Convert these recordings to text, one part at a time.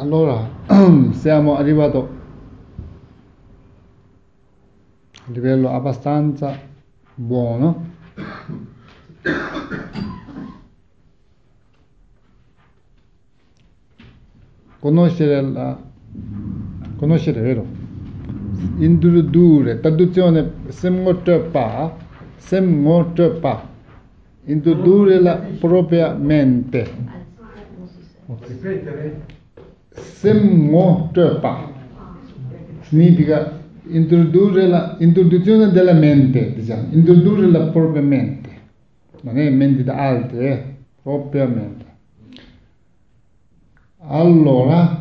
Allora, siamo arrivati a livello abbastanza buono. Conoscere, vero? Introdurre, traduzione semmotepa, introdurre la propria mente. Ripetere? Semmotepa significa introduzione della mente, diciamo, introdurre la propria mente, non è mente da altri, propria mente. Allora,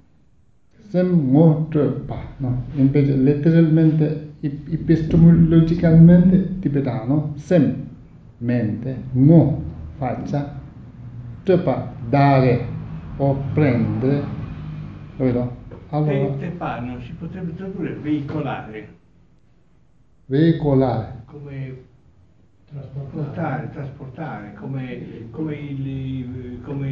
semmotepa, no? Invece letteralmente, epistemologicamente tibetano, sem, mente, mo, faccia, tepa, dare o prendere, capito? Allora, Tepa non si potrebbe tradurre veicolare, veicolare. come trasportare, come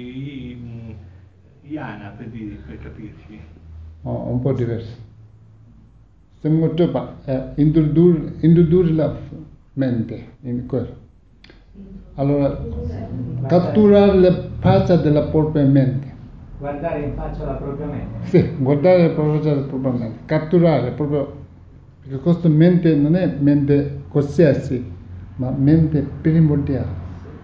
Iana per capirci. Oh, un po' diverso. Semmotepa è introdurre la mente in quello. Allora, catturare la faccia della propria mente. Guardare in faccia la propria mente. Sì, guardare la faccia della propria mente. Catturare proprio, perché questa mente non è mente qualsiasi, ma mente primordiale.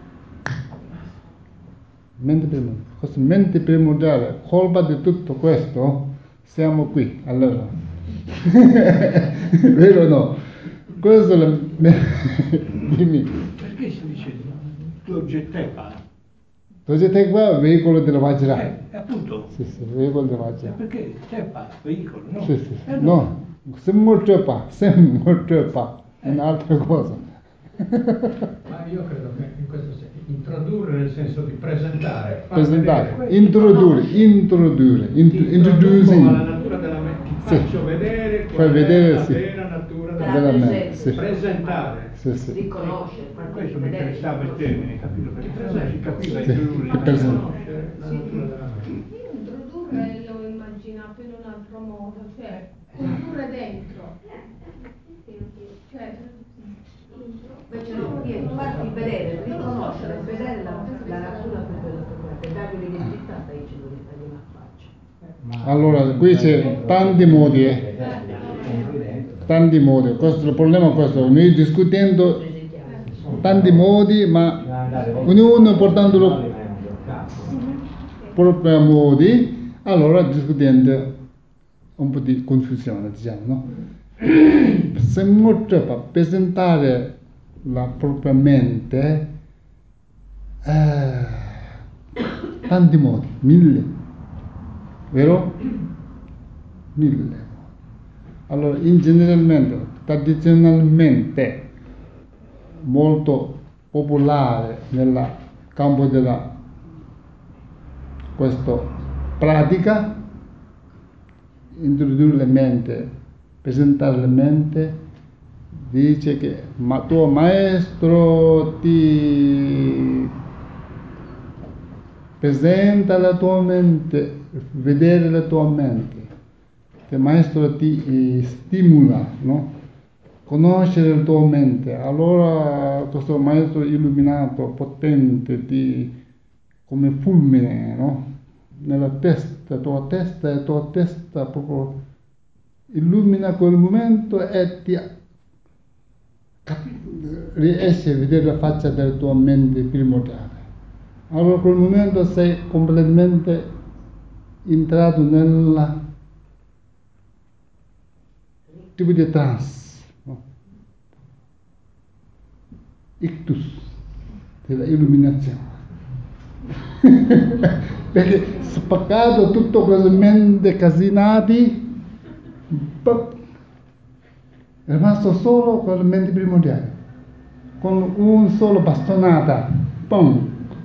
Mente primordiale. Questa mente primordiale, colpa di tutto questo, siamo qui, allora. Vero o no? Questo è la... Dimmi. Perché si dice Dogetepa? Dogetepa è il veicolo della Vajra. Appunto. Sì, il veicolo della Vajra. Perché Tepa, veicolo, no? Sì. No, Semmotepa è un'altra cosa. Ma io credo che in questo senso introdurre nel senso di presentare. Introdurre. Introducing la natura della mente. Ti faccio vedere qual è la sì. vera natura della mente. Sì. Presentare. Sì. Riconoscere, Per questo mi interessava il termine, capito? Perché non si capiva Sì. introdurre. Conoscere la natura della mente. Io introdurre l'ho immaginato in un altro modo, cioè introdurre dentro. Cioè, invece no, farti vedere, riconoscere, vedere la natura più della tua mente, dargli un'identità, dai ci dagli una faccia. Allora, qui c'è tanti modi. Tanti modi. Questo, il problema è questo. Noi discutendo tanti modi, ma ognuno portandolo proprio a modi, allora discutendo un po' di confusione, diciamo, no? Se molto per presentare la propria mente, tanti modi, 1000, vero? 1000. Allora, tradizionalmente, molto popolare nel campo della questa pratica, introdurre la mente, presentare la mente, dice che tuo maestro ti presenta la tua mente, vedere la tua mente, il maestro ti stimola, no? Conoscere la tua mente, allora questo maestro illuminato, potente, come fulmine, no? Nella testa, tua testa proprio illumina quel momento e ti riesci a vedere la faccia della tua mente primordiale. Allora in quel momento sei completamente entrato nel tipo di trance, no? Ictus, della illuminazione. Perché spaccato tutto quelle mente casinati, è rimasto solo con la mente primordiale, con un solo bastonata, pum.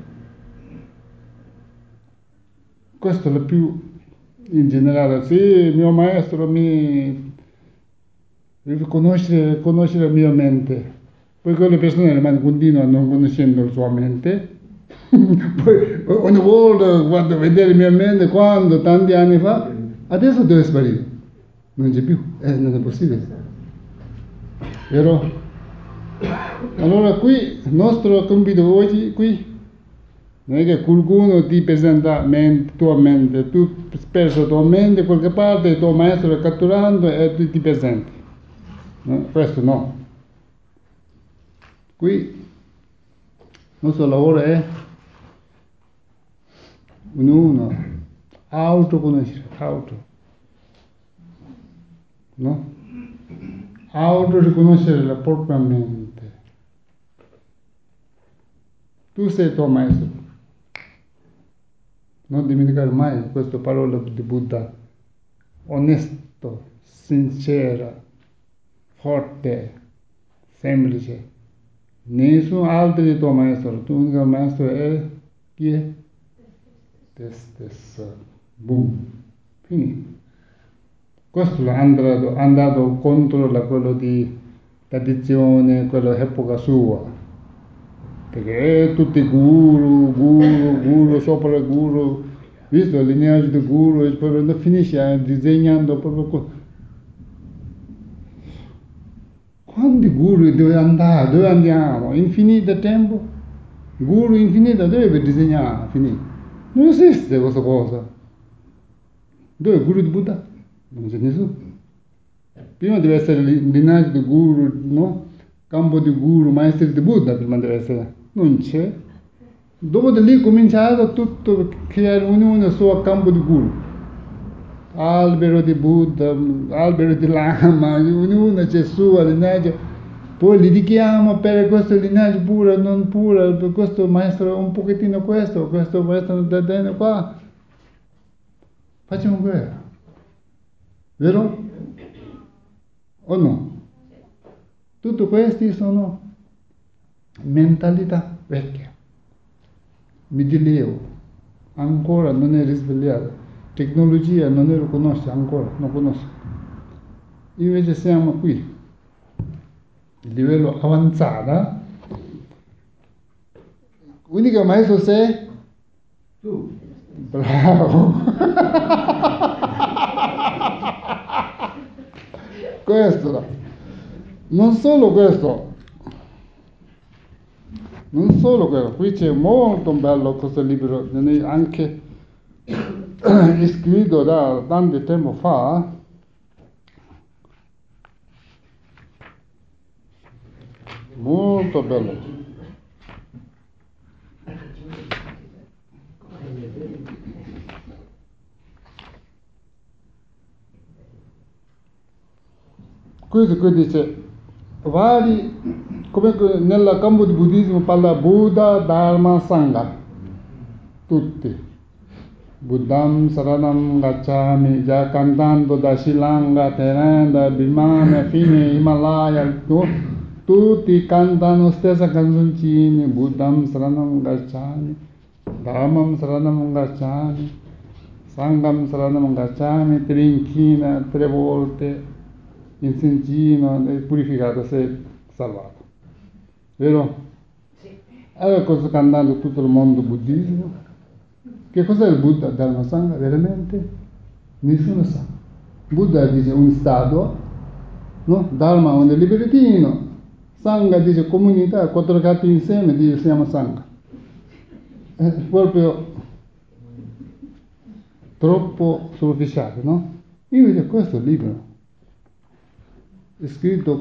Questo è lo più in generale. Sì, il mio maestro mi conosce la mia mente, poi quelle persone continuano non conoscendo la sua mente, Poi ogni volta quando vedere mia mente, quando tanti anni fa, adesso dove è sparito? Non c'è più, non è possibile. Vero? Allora qui il nostro compito oggi qui non è che qualcuno ti presenta tua mente, tu spesso tua mente qualche parte, il tuo maestro è catturando e tu ti presenti. No? Questo no. Qui il nostro lavoro è ognuno autoconoscere, no? Autoriconoscere la propria mente. Tu sei il tuo maestro. Non dimenticare mai questa parola di Buddha. Onesto, sincera, forte, semplice. Nessun altro è il tuo maestro. Tu unico maestro è chi è? Te stesso. Boom. Finito. Questo è andato contro quello di tradizione, quella epoca sua. Perché tutti guru, sopra il guru, visto il lineaggio di guru, e poi finisce disegnando proprio. Quanti guru dove andare? Dove andiamo? Infinito tempo? Guru infinito dove disegnare? Finito. Non esiste questa cosa. Dove è il guru di Buddha? Non c'è nessuno. Prima deve essere il linaggio di guru, no? Campo di guru, maestri di Buddha, prima deve essere. Non c'è. Dopo di lì cominciato tutto a creare ognuno il suo campo di guru. Albero di Buddha, albero di Lama, ognuno c'è il suo linaggio. Poi li richiamo per questo linaggio puro, non puro, per questo maestro un pochettino questo maestro da dentro qua. Facciamo guerra. Vero? O no? Tutti questi sono mentalità vecchie. Medioevo. Ancora non è risvegliata. Tecnologia non ne lo conosce ancora, non conosce. Invece siamo qui. Il livello avanzato. L'unico maestro sei? Tu. Bravo. Questo. Non solo questo, qui c'è molto bello questo libro, anche scritto da tanto tempo fa. Molto bello. Questo qui dice vari, come nel campo di buddismo parla Buddha, Dharma, Sangha, tutti. Buddham Saranam Gacciami, già cantando da Sri Lanka, Thailandia, Birmania, fine Himalaya, tutti cantano stessa canzoncina, Buddham Saranam Gacciami, Dharmam Saranam Gacciami, Sangham Saranam Gacciami, trinchina 3 volte. Incensino, purificato, sei salvato. Vero? Sì. Allora cosa cantando tutto il mondo buddismo? Che cos'è il Buddha Dharma Sangha veramente? Nessuno sa. Buddha dice un stato, no? Dharma un libertino, Sangha dice comunità, 4 capi insieme dice siamo Sangha. È proprio troppo superficiale, no? Io dico questo è libero. È scritto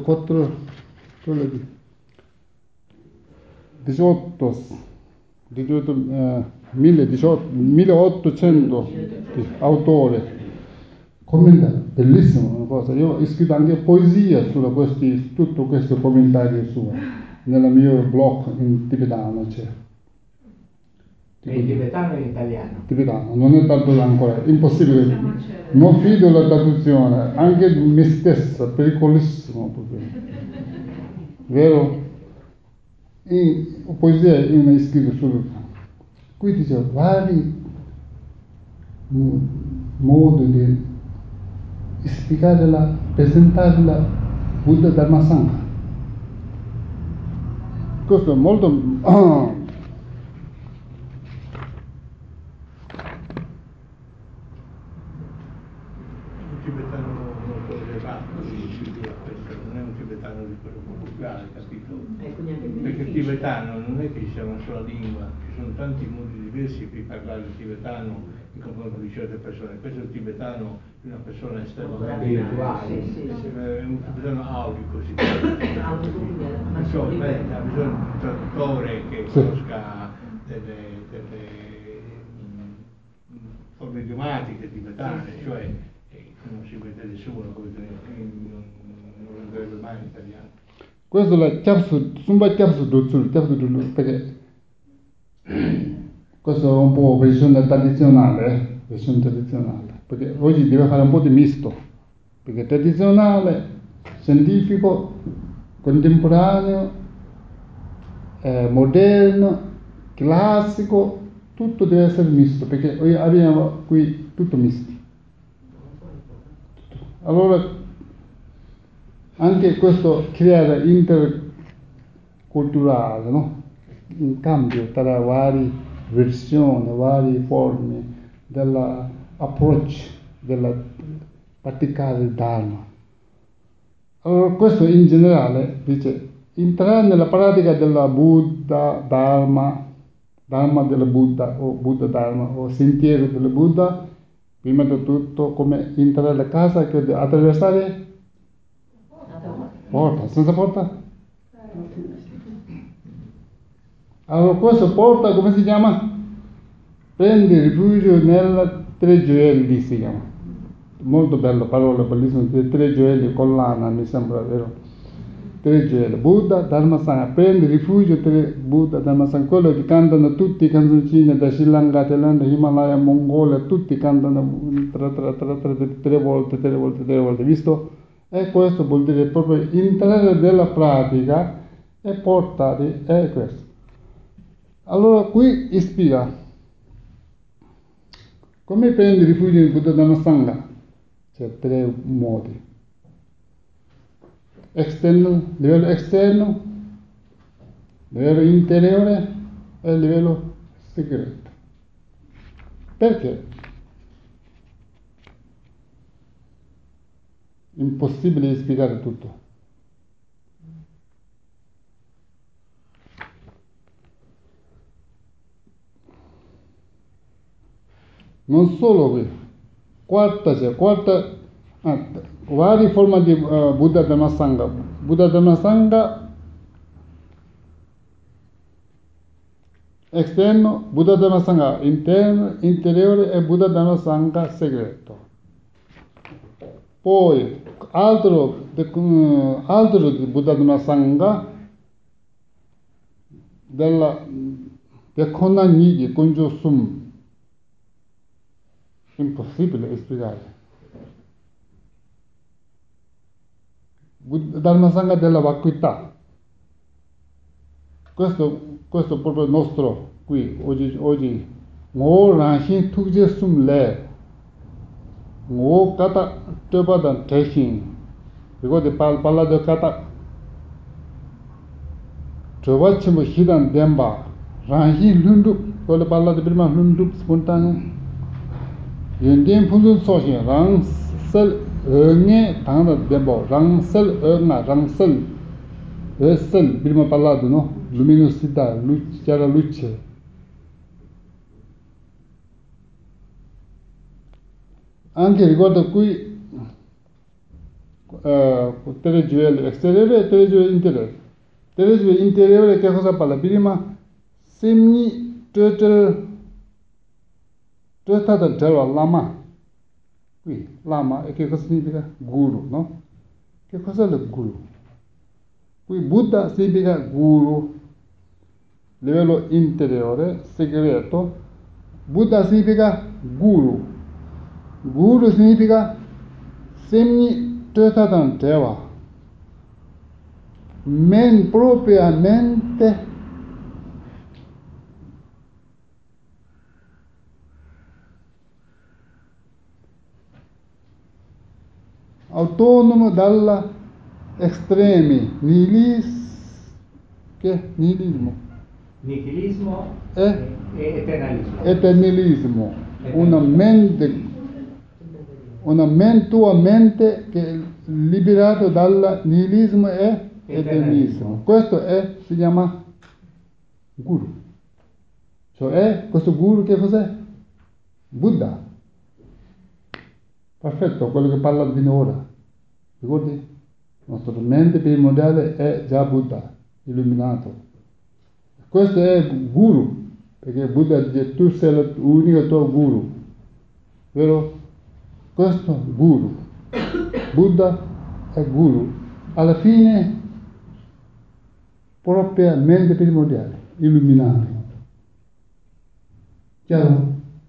1800 autore, commentario, bellissimo una cosa. Io ho scritto anche poesia su tutto questo commentario suo, nel mio blog in tibetano c'è. In tibetano e in italiano? Tibetano, non è tanto ancora, impossibile, non fido la traduzione, anche me stessa, pericolissimo proprio. Vero? E poesia io ne ho scritto solo. Qui dice vari modi di spiegare presentare la Buddha Dharma Sangha. Questo è molto tibetano molto elevato, si dura questo, non è un tibetano di quello volgare, capito? Quindi anche Perché il difficile. tibetano non è che ci sia una sola lingua, ci sono tanti modi diversi per parlare il tibetano in confronto di certe persone. Questo è il tibetano di una persona estremamente Spirituale. Sì. è un tibetano aulico, si chiama. Aulico, quindi Ha bisogno di un traduttore che conosca delle forme idiomatiche tibetane, cioè non si vede nessuno, non lo vedrebbe mai in italiano. Questo è la chiapsu, sumba chiapsu dutsul, perché questo è un po' versione tradizionale, perché oggi deve fare un po' di misto, perché tradizionale, scientifico, contemporaneo, moderno, classico, tutto deve essere misto, perché noi abbiamo qui tutto misto. Allora, anche questo creare interculturale, no? In cambio tra varie versioni, varie forme dell'approccio, della praticare il Dharma. Allora, questo in generale dice, entrare nella pratica della Buddha Dharma, Dharma del Buddha o Dharma o sentiero del Buddha, prima di tutto come entrare alla casa che deve attraversare porta, senza porta? Allora questo porta come si chiama? Prendi rifugio nella tre gioielli si chiama. Molto bella parola, bellissima, tre gioielli, collana mi sembra vero. Tre gioielli, Buddha, Dharma, Sangha, prendi rifugio tre Buddha, Dharma, Sangha, quello che cantano tutti i canzoncini da Sri Lanka, Thailandia, Himalaya, Mongolia, tutti cantano tre volte, visto? E questo vuol dire proprio entrare nella pratica e portare, è questo. Allora qui spiega come prendi rifugio in Buddha Dhamma Sangha. C'è tre modi: livello esterno, livello interiore e livello segreto. Perché? Impossibile di spiegare tutto. Non solo qui, varie forme di Buddha Dhamma Sangha. Buddha Dhamma Sangha esterno, Buddha Dhamma Sangha interno, interiore e Buddha Dhamma Sangha segreto. Poi altro di Buddha Dhamma Sangha del Konan Nigi Kunjo Sum. Impossibile spiegare. Dharma Sangha della vacuità. Questo è proprio nostro qui, oggi. Ngo ranshin tukje sum le. Ngo kata tepadan teshin. Because pala de kata. Tevachimo hidan demba. Ranshin lundup. Kole pala de birma lundup spontan. Yendem punzun soshin. Rang sel nge tangda demba. Rang sel nga rang sel. Sel birma pala de no. Luminosità, chiara luce. Anche riguardo qui tre gioielli esteriore e tre gioielli interiore. Tre gioielli interiore che cosa parla? Prima semni tratata del lama. Qui lama e che cosa significa? Guru, no? Che cosa è il guru? Qui Buddha significa guru. Livello interiore, segreto. Buddha significa guru. Guru significa semmi tratatan teva. Propriamente autonomo dalla estremi nihilismo. Nichilismo e eternalismo. eternalismo, una mente tua mente che è liberato dal nihilismo e eternismo. Questo si chiama guru. Cioè, questo guru che cos'è? Buddha. Perfetto, quello che parla fino ora. Ricordi? La nostra mente primordiale è già Buddha, illuminato. Questo è guru, perché Buddha dice tu sei l'unico tuo guru. Vero? Questo guru. Buddha è guru. Alla fine, propria mente primordiale, illuminato. Chiaro?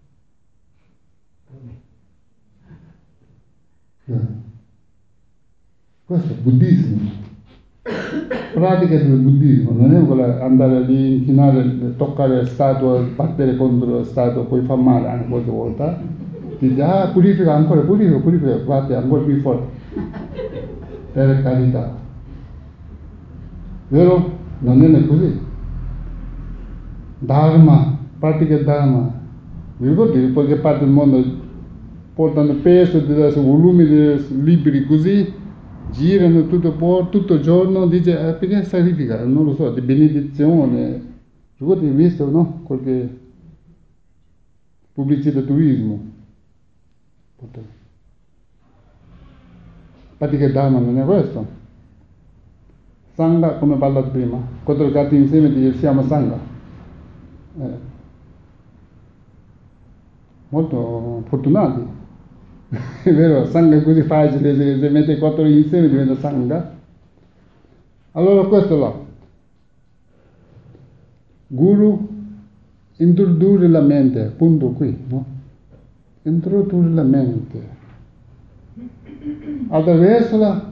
Questo è buddismo. Pratica del buddismo, non è quella andare lì, inchinare, toccare le statue, battere contro le statue, poi fa male anche qualche volta. Dice, purifica ancora, purifica, batte ancora più forte. Per carità. Vero? Non è così. Dharma, pratica Dharma. Vi ricordi qualche parte del mondo portano peso, diversi volumi di libri così, girano tutto il giorno, dice perché sacrifica? Non lo so, di benedizione. Ricordi, hai visto, no? Qualche pubblicità turismo. Pratica Dharma non è questo. Sangha, come ho parlato prima, quattro gatti insieme dice siamo Sangha. Molto fortunati. È vero, Sangha è così facile, se mette quattro insieme diventa Sangha. Allora questo là. Guru, introdurre la mente, appunto qui, no? Introdurre la mente. Attraverso la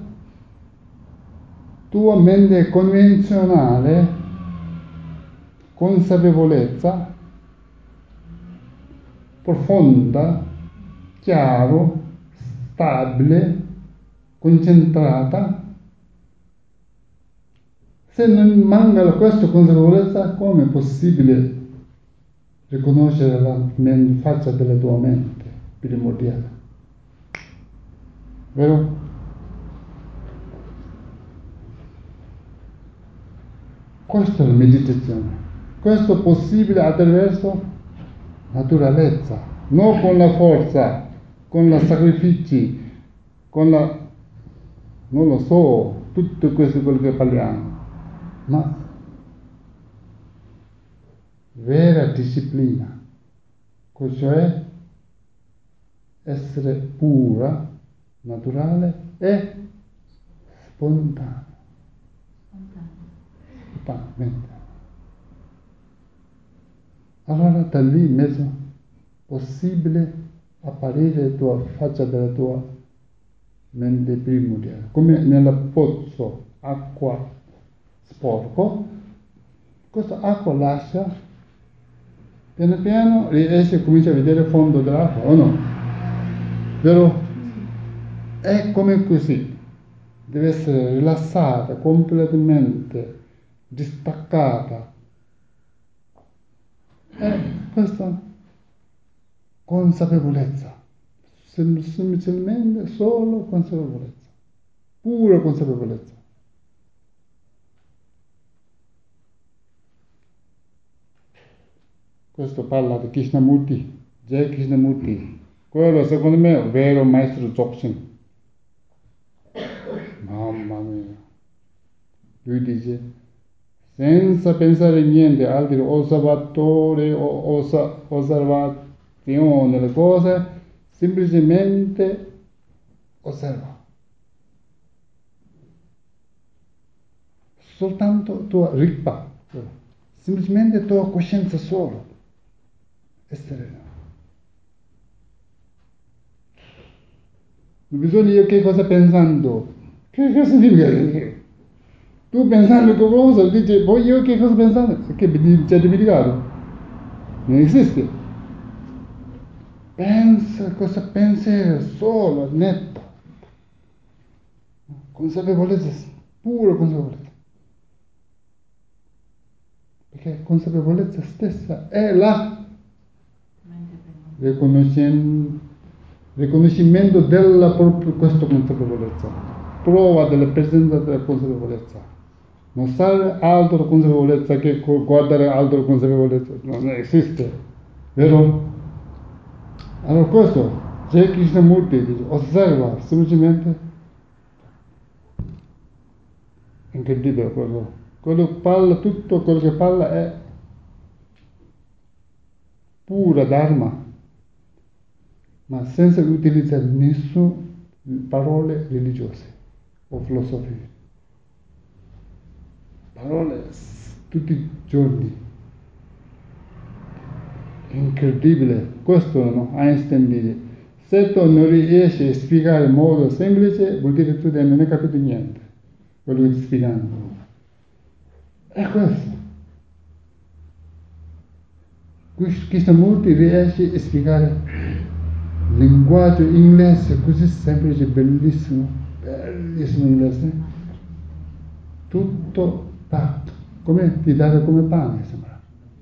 tua mente convenzionale, consapevolezza, profonda, chiaro, stabile, concentrata. Se non manca questa consapevolezza, come è possibile riconoscere la faccia della tua mente primordiale? Vero? Questa è la meditazione. Questo è possibile attraverso naturalezza, non con la forza, con i sacrifici, con la, non lo so, tutto questo è quello che parliamo, ma vera disciplina, cioè essere pura, naturale e spontanea. Spontaneamente. Allora da lì in mezzo possibile apparire la tua faccia della tua mente primordiale, come nel pozzo acqua sporco, questa acqua lascia, piano piano riesce a cominciare a vedere il fondo dell'acqua, o no? Vero? È come così, deve essere rilassata, completamente distaccata. E questa consapevolezza, semplicemente solo consapevolezza, pura consapevolezza. Questo parla di Krishnamurti, Jai Krishnamurti. Quello secondo me è un vero maestro Dzogchen. Mamma mia. Lui dice, senza pensare niente, altro osservatore o osservazione delle cose, semplicemente osserva. Soltanto tua rigpa, semplicemente tua coscienza solo. È serena. Non bisogna io che cosa pensando. Che significa? Tu pensando qualcosa, dici, poi io che cosa pensando? Che ci hai dimenticato? Non esiste. Pensa cosa pensiero solo, netto. Consapevolezza, pura consapevolezza. Perché consapevolezza stessa è la riconoscenza riconoscimento della propria questa consapevolezza, prova della presenza della consapevolezza. Non serve altra consapevolezza che guardare altra consapevolezza, non esiste, vero? Allora questo, Sri Krishnamurti dice, osserva semplicemente, incredibile quello che parla, tutto quello che parla è pura Dharma, ma senza utilizzare nessune parole religiose o filosofie. Parole tutti i giorni. Incredibile. Questo no? Einstein dice, se tu non riesci a spiegare in modo semplice, vuol dire che tu non hai capito niente. Quello che ti sto spiegando. È questo. Krishnamurti riesce a spiegare il linguaggio inglese così semplice, bellissimo inglese. Tutto fatto, come ti dare come pane, sembra.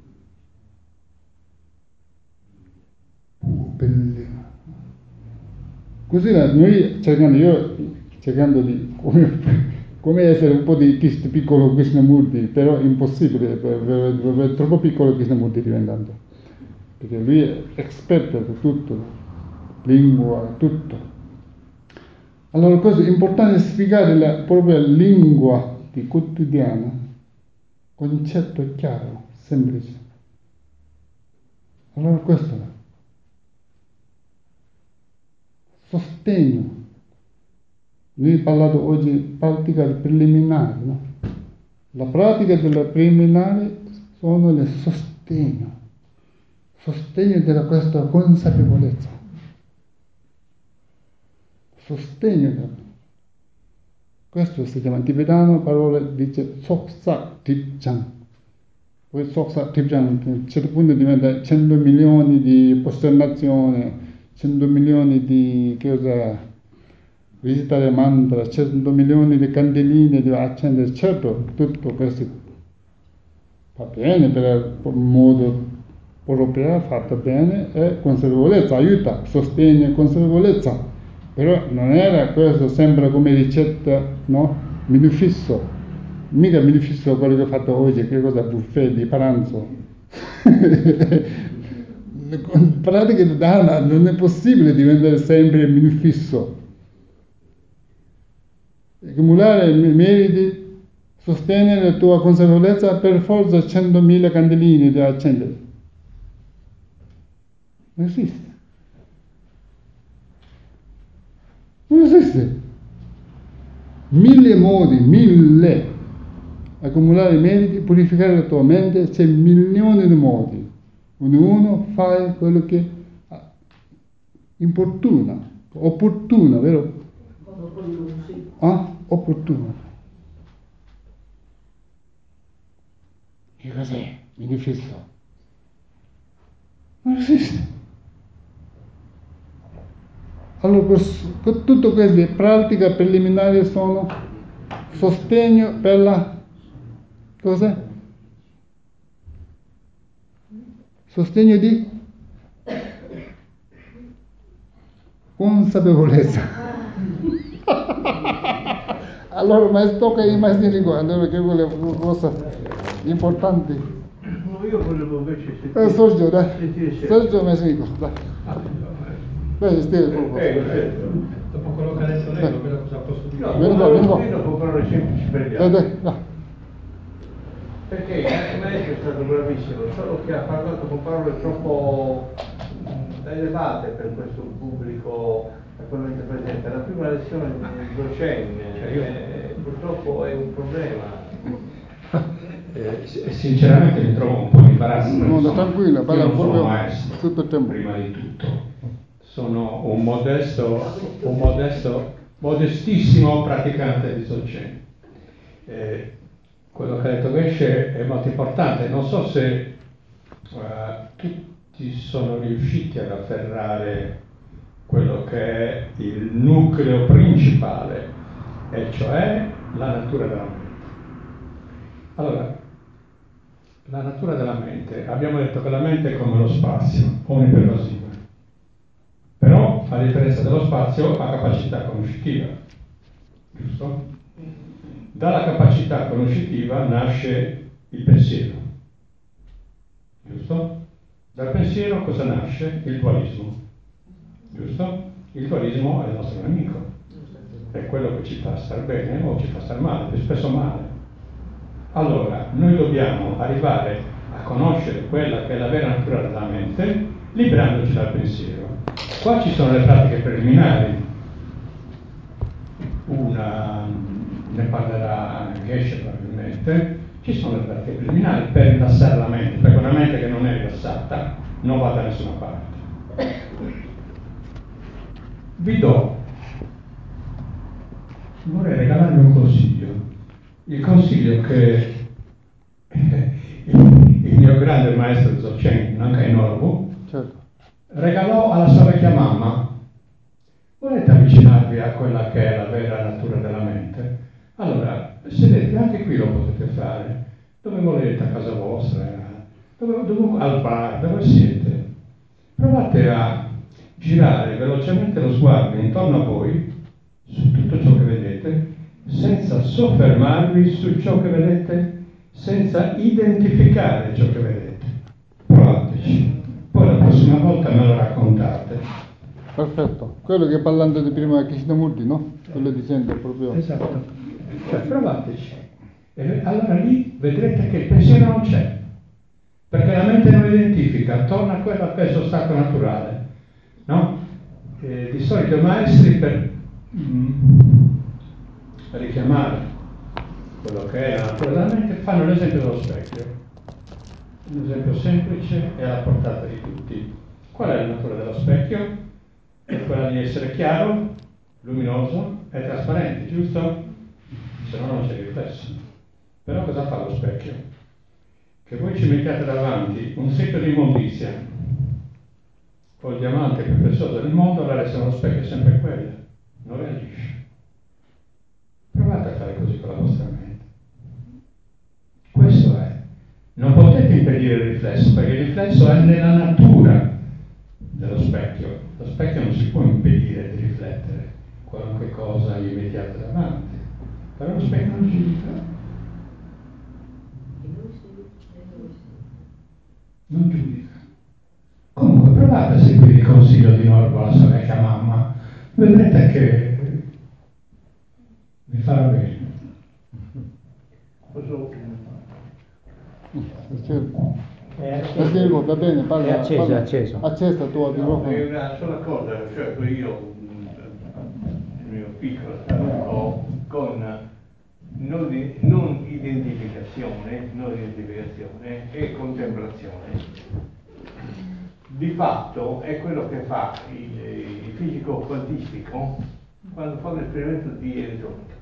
Bellissimo. Così noi cercando di come essere un po' di piccolo Krishnamurti, però impossibile, è troppo piccolo Krishnamurti diventando, perché lui è esperto di tutto, lingua, tutto. Allora questo è importante spiegare la propria lingua di quotidiana, concetto chiaro, semplice. Allora questo è. Sostegno. Noi abbiamo parlato oggi di pratica preliminare, no? La pratica delle preliminari sono il sostegno della questa consapevolezza. Sostegno. Questo si chiama in tibetano, parola dice Soksa Tipjang. Poi Soksa Tipjang, a un certo punto diventa 100 milioni di posternazione, 100 milioni di visitare mantra, 100 milioni di candeline da accendere, certo, tutto questo va bene per modo proprio, fatto bene, e consapevolezza, aiuta, sostiene consapevolezza, però non era questo, sembra come ricetta, no? Menù fisso, mica menù fisso quello che ho fatto oggi, che cosa, buffet di pranzo. In pratica di Dharma non è possibile diventare sempre menù fisso. Accumulare meriti, sostenere la tua consapevolezza, per forza 100.000 candeline da accendere. Non esiste. Non esiste. 1000 modi, 1000. Accumulare meriti, purificare la tua mente, c'è milioni di modi. Ognuno fa quello che importuna, opportuno, vero? Opportuno. Che cos'è? Mi fisso. Non esiste. Allora, tutte queste pratiche preliminari sono sostegno per la cosa? Sostegno di consapevolezza. Allora, ma tocca ai maestri qua, allora che vuole cosa importante. No, io volevo invece sentire. Sergio, dai. Sentire Sergio Messinico, dai. Dai, stia Dopo quello che ha detto lei, non vedo cosa posso dire. No, vieni qua. io con parole semplici per gli Dai, altri. dai. Perché il maestro è stato bravissimo, solo che ha parlato con parole troppo elevate per questo pubblico attualmente presente. La prima lezione di Dzogchen purtroppo è un problema. Sinceramente mi trovo un po' in imbarazzo. No, tranquillo, parla un proprio maestro, tutto il tempo. prima di tutto. Sono un modestissimo praticante di Dzogchen. Quello che ha detto Geshe è molto importante. Non so se tutti sono riusciti ad afferrare quello che è il nucleo principale, e cioè la natura della mente. Allora, la natura della mente, abbiamo detto che la mente è come lo spazio, onnipervasiva. Però a differenza dello spazio, ha capacità conoscitiva, giusto? Dalla capacità conoscitiva nasce il pensiero, giusto? Dal pensiero cosa nasce? Il dualismo, giusto? Il dualismo è il nostro nemico, è quello che ci fa star bene o ci fa star male, più spesso male. Allora, noi dobbiamo arrivare a conoscere quella che è la vera natura della mente, liberandoci dal pensiero. Qua ci sono le pratiche preliminari. Una ne parlerà Geshe probabilmente. Ci sono le pratiche preliminari per rilassare la mente, perché una mente che non è rilassata non va da nessuna parte. Vorrei regalarvi un consiglio. Il consiglio che il mio grande maestro Dzogchen, Nankai Norbu, Certo. regalò alla sua vecchia mamma. Volete avvicinarvi a quella che è la vera natura della mente? Allora, sedetevi, anche qui lo potete fare, dove volete, a casa vostra, al bar, dove siete. Provate a girare velocemente lo sguardo intorno a voi, su tutto ciò che vedete, senza soffermarvi su ciò che vedete, senza identificare ciò che vedete. Provateci. Poi la prossima volta me lo raccontate. Perfetto. Quello che parlando di prima Krishnamurti, no? Quello dicendo proprio. Esatto. Cioè, provateci. E allora lì vedrete che il pensiero non c'è. Perché la mente non identifica, torna a quello che è il suo stato naturale. No? Di solito i maestri per richiamare quello che è la natura della mente fanno l'esempio dello specchio. Un esempio semplice e alla portata di tutti. Qual è la natura dello specchio? È quella di essere chiaro, luminoso e trasparente, giusto? Se no non c'è riflesso. Però cosa fa lo specchio? Che voi ci mettiate davanti un secchio di immondizia o il diamante più prezioso del mondo, la reazione dello specchio è sempre quella, non reagisce. Provate a fare così con la vostra mente. Questo è. Non potete impedire il riflesso, perché il riflesso è nella natura dello specchio. Lo specchio non si può impedire di riflettere qualunque cosa gli mettiate davanti. Però lo specchio non giudica. Non giudica. Comunque provate a seguire il consiglio di Norbu alla sua vecchia mamma. Vedrete che vi farà bene. Certo. È acceso. Silvio, va bene, parla. È acceso, parla. è acceso. Acceso tu al No, è microfono. una sola cosa, cioè che io nel mio piccolo traduco con non identificazione e contemplazione. Di fatto è quello che fa il fisico quantistico quando fa un esperimento di elettronica.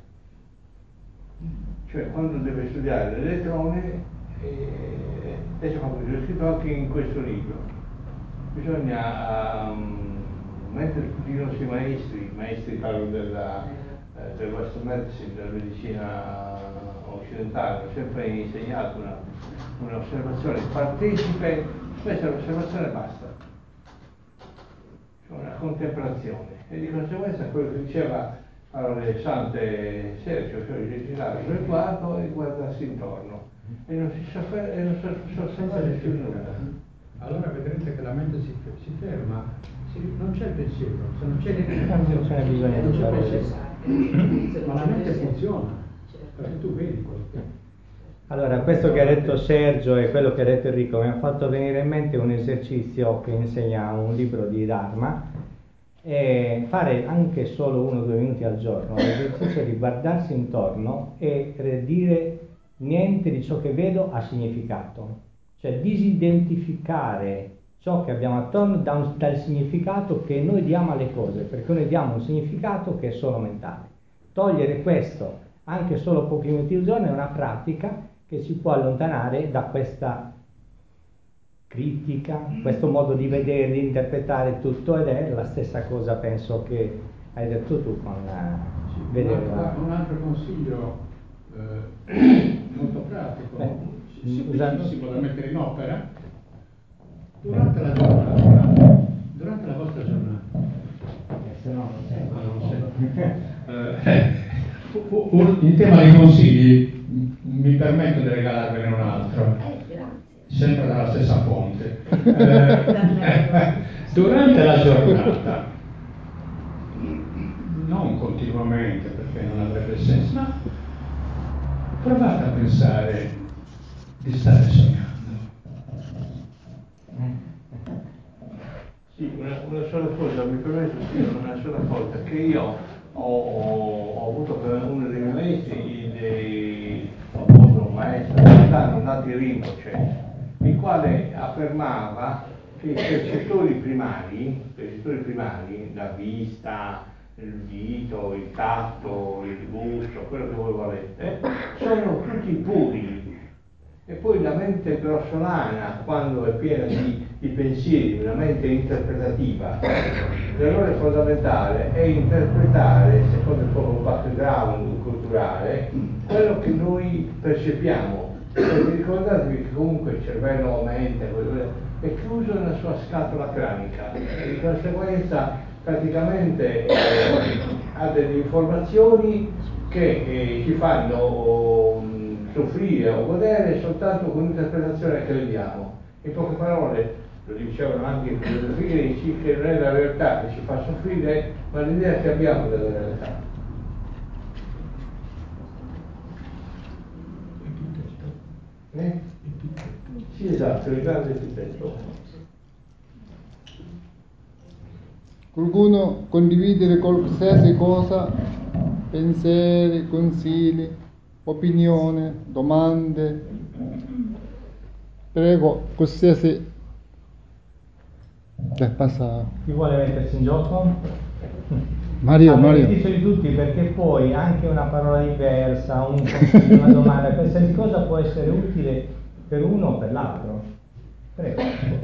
Cioè quando deve studiare l'elettrone, adesso l'ho scritto anche in questo libro, bisogna mentre tutti i nostri maestri parlo del Western Medicine, della medicina occidentale, hanno sempre insegnato un'osservazione partecipe, questa è l'osservazione e basta, cioè una contemplazione, e di conseguenza quello che diceva parole sante Sergio, cioè di girare lo sguardo e guardarsi intorno e non si soffermare più nulla. Allora vedrete che la mente si ferma, non c'è il pensiero, se non c'è l'identificazione, non c'è bisogno di fare pensiero. Ma la mente funziona, perché tu vedi quello che è. Allora, questo che ha detto Sergio e quello che ha detto Enrico mi ha fatto venire in mente un esercizio che insegna un libro di Dharma, e fare anche solo 1 o 2 minuti al giorno l'esercizio di guardarsi intorno e dire niente di ciò che vedo ha significato, cioè disidentificare ciò che abbiamo attorno dal significato che noi diamo alle cose, perché noi diamo un significato che è solo mentale. Togliere questo anche solo pochi minuti al giorno è una pratica che ci può allontanare da questa critica, questo modo di vedere, di interpretare tutto, ed è la stessa cosa penso che hai detto tu con vedere un altro consiglio molto pratico, semplicissimo da mettere in opera durante la giornata, durante la vostra giornata. se no non In tema di consigli mi permetto di regalarvene un altro, sempre dalla stessa fonte. Durante la giornata, non continuamente perché non avrebbe senso, ma provate a pensare di stare sognando. Sì, una sola cosa, mi permetto di dire una sola cosa, che io ho avuto per uno dei miei maestri il famoso maestro Giordano Nati Rinpoche, il quale affermava che i percettori primari, la vista, il udito, il tatto, il gusto, quello che voi volete, sono tutti puri. E poi la mente grossolana, quando è piena di pensieri, una mente interpretativa, l'errore fondamentale è interpretare, secondo il proprio background culturale, quello che noi percepiamo. Perché ricordatevi che comunque il cervello o mente è chiuso nella sua scatola cranica e di conseguenza praticamente ha delle informazioni che ci fanno soffrire o godere soltanto con l'interpretazione che le diamo. In poche parole, lo dicevano anche i filosofi greci, che non è la realtà che ci fa soffrire, ma l'idea che abbiamo della realtà. Sì, esatto, il grande tutto. Qualcuno condividere qualsiasi cosa, pensieri, consigli, opinione, domande. Prego, qualsiasi. Passa. Chi vuole mettersi in gioco? Mario. Beneficio di tutti, perché poi anche una parola diversa, un consiglio, una domanda, qualsiasi cosa può essere utile per uno o per l'altro. Prego.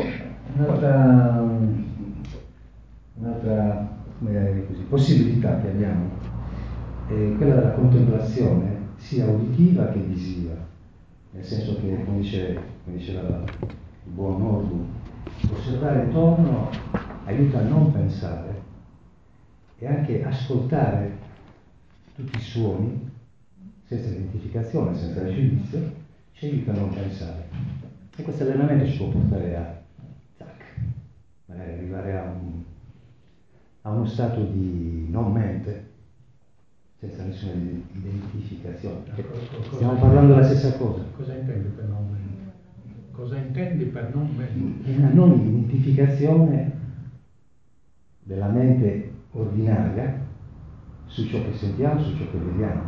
Un'altra possibilità che abbiamo è quella della contemplazione sia uditiva che visiva, nel senso che, come diceva il buon Nordu, osservare intorno aiuta a non pensare e anche ascoltare tutti i suoni senza identificazione, senza giudizio, ci aiuta a non pensare. E questo allenamento ci può portare a magari arrivare a uno stato di non mente, senza nessuna identificazione. Stiamo parlando della stessa cosa. Cosa intendi per non mente? Cosa intendi per non mente? Una non identificazione della mente ordinaria su ciò che sentiamo, su ciò che vediamo.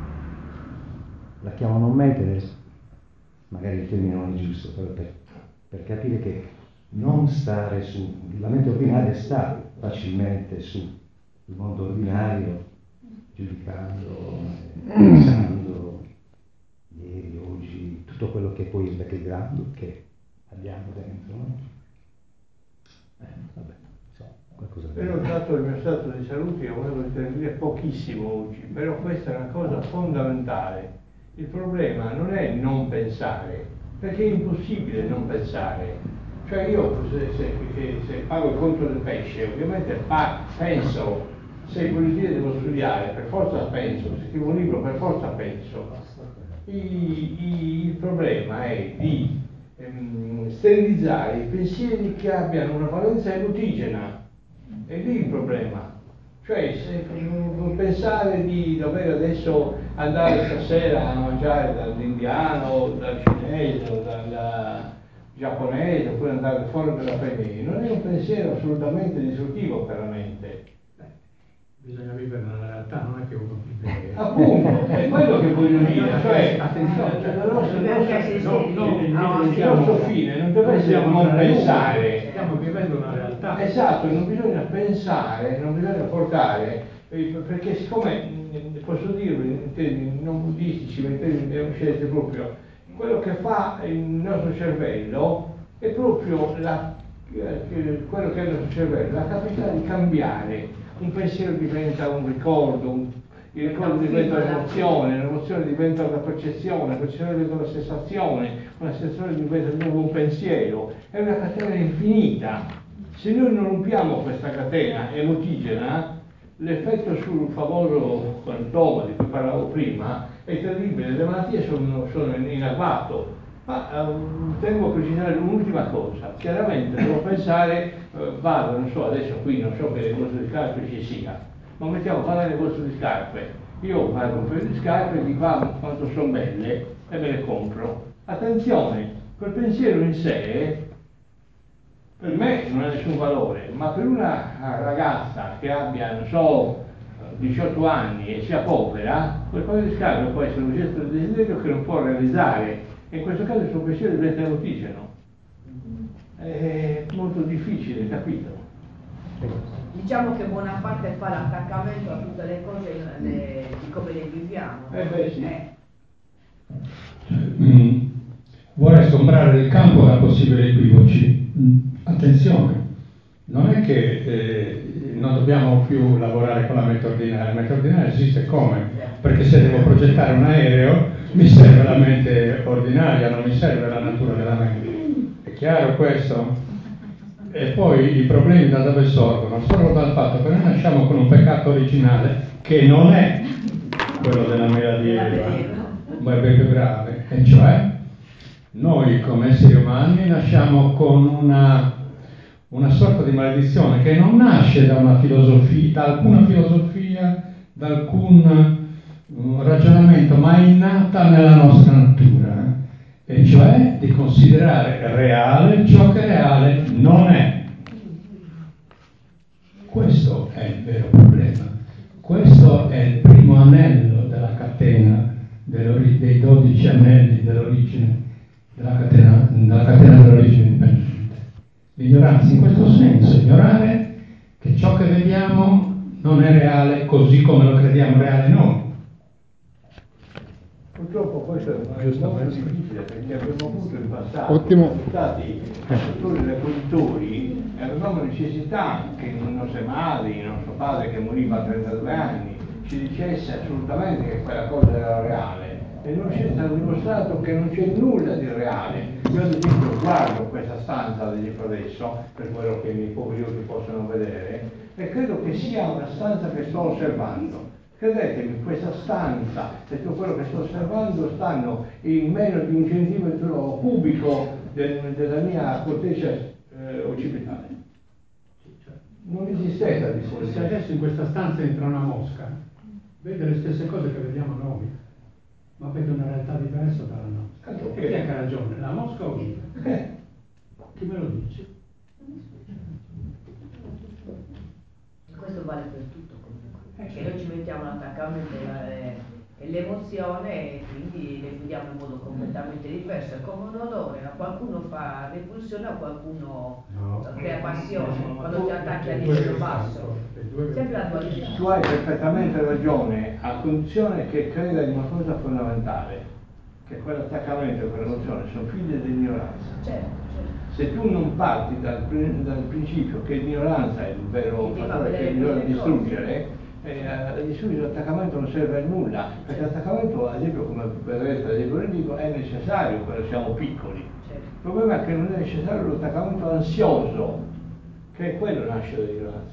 La chiamo non mente, magari il termine non è giusto, però per capire che non stare la mente ordinaria sta facilmente sul mondo ordinario, giudicando, pensando, ieri, oggi, tutto quello che poi è il background che abbiamo dentro, no? Vabbè, qualcosa. Però dato il mio stato di salute io volevo intervenire pochissimo oggi, però questa è una cosa fondamentale. Il problema non è non pensare, perché è impossibile non pensare. Cioè io se pago il conto del pesce, ovviamente penso, se voglio dire devo studiare, per forza penso, se scrivo un libro per forza penso. Il problema è di sterilizzare i pensieri che abbiano una valenza egotigena, è lì il problema. Cioè se pensare di dover adesso andare stasera a mangiare dall'indiano, dal cinese o dal giapponese oppure andare fuori dalla famiglia non è un pensiero assolutamente distruttivo per la mente. Bisogna vivere nella realtà, non è che uno vive. Appunto, è quello che voglio dire, cioè attenzione, il nostro fine non deve essere non pensare. Stiamo vivendo una realtà. Esatto, non bisogna pensare, non bisogna portare, perché siccome posso dirlo in termini non buddistici, ma in termini scienze proprio, quello che fa il nostro cervello è proprio quello che è il nostro cervello, la capacità di cambiare. Un pensiero diventa un ricordo, il ricordo diventa un'emozione, l'emozione diventa una percezione, la percezione diventa una sensazione diventa di nuovo un pensiero, è una catena infinita. Se noi non rompiamo questa catena emotigena, l'effetto sul famoso fantoma di cui parlavo prima è terribile, le malattie sono in agguato. Ma tengo a precisare un'ultima cosa, chiaramente devo pensare, vado, non so, adesso qui non so che negozio di scarpe ci sia, ma mettiamo, vado al negozio di scarpe, io vado a un paio di scarpe, dico quanto sono belle e me le compro. Attenzione, quel pensiero in sé per me non ha nessun valore, ma per una ragazza che abbia, non so, 18 anni e sia povera, quel paio di scarpe può essere un gesto di desiderio che non può realizzare, e in questo caso il suo pensiero diventa l'otigeno. È molto difficile, capito? Diciamo che buona parte fa l'attaccamento a tutte le cose di come le viviamo. Beh, sì. Vorrei sgombrare il campo da possibili equivoci. Attenzione, non è che non dobbiamo più lavorare con la mente ordinaria. La mente ordinaria esiste come? Perché se devo progettare un aereo mi serve la mente ordinaria, non mi serve la natura della mente. È chiaro questo? E poi i problemi da dove sorgono? Sorgono dal fatto che noi nasciamo con un peccato originale che non è quello della mela di Eva, ma è ben più grave, e cioè noi come esseri umani nasciamo con una sorta di maledizione che non nasce da una filosofia, da alcuna filosofia, da alcun ragionamento, ma è innata nella nostra natura, e cioè di considerare reale ciò che reale non è. Questo è il vero problema. Questo è il primo anello della catena dei 12 anelli dell'origine, della catena dell'origine dipendente. L'ignoranza in questo senso, ignorare che ciò che vediamo non è reale così come lo crediamo reale noi. Purtroppo questo è molto difficile, perché abbiamo avuto in passato stati produttori e raccoglitori e avevamo necessità che i nostri madri, il nostro padre che moriva a 32 anni ci dicesse assolutamente che quella cosa era reale, e non c'è stato dimostrato che non c'è nulla di reale. Io ad esempio guardo questa stanza ad esempio adesso, per quello che i miei poveri occhi possono vedere, e credo che sia una stanza che sto osservando. Credetemi, questa stanza e tutto quello che sto osservando stanno in meno di 1 centimetro cubico della mia corteccia occidentale. Non esisteva di fuori. Se adesso in questa stanza entra una mosca, vede le stesse cose che vediamo noi, ma vede una realtà diversa dalla nostra. E chi è che ha ragione? La mosca o io? Chi me lo dice? Questo vale per tutto comunque. Che noi ci mettiamo l'attaccamento e l'emozione e quindi le vediamo in modo completamente diverso. È come un odore, a qualcuno fa repulsione, a qualcuno crea passione quando ti attacchi a livello basso. Sempre la dualità. Tu hai perfettamente ragione, a condizione che creda in una cosa fondamentale, che quell'attaccamento e quell'emozione sono figlie dell'ignoranza. Certo. Se tu non parti dal principio che l'ignoranza è il vero fattore che bisogna distruggere, l'attaccamento non serve a nulla, perché l'attaccamento, ad esempio, come vedrete ad esempio nel libro, è necessario quando siamo piccoli. Il problema è che non è necessario l'attaccamento ansioso, che è quello che nasce dall'ignoranza.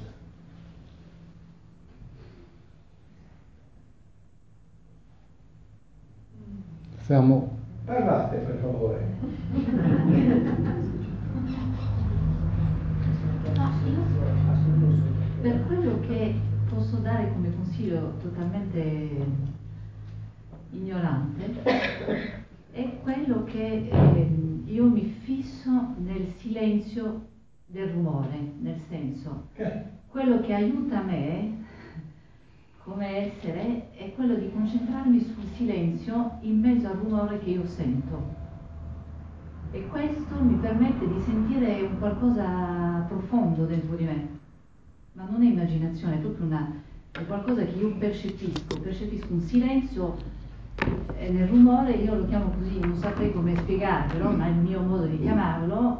Parlate, per favore. Per quello che posso dare come consiglio totalmente ignorante è quello che io mi fisso nel silenzio del rumore, nel senso, quello che aiuta me come essere è quello di concentrarmi sul silenzio in mezzo al rumore che io sento. E questo mi permette di sentire un qualcosa profondo dentro di me, ma non è immaginazione, è proprio è qualcosa che io percepisco un silenzio nel rumore, io lo chiamo così, non saprei come spiegarvelo, ma è il mio modo di chiamarlo,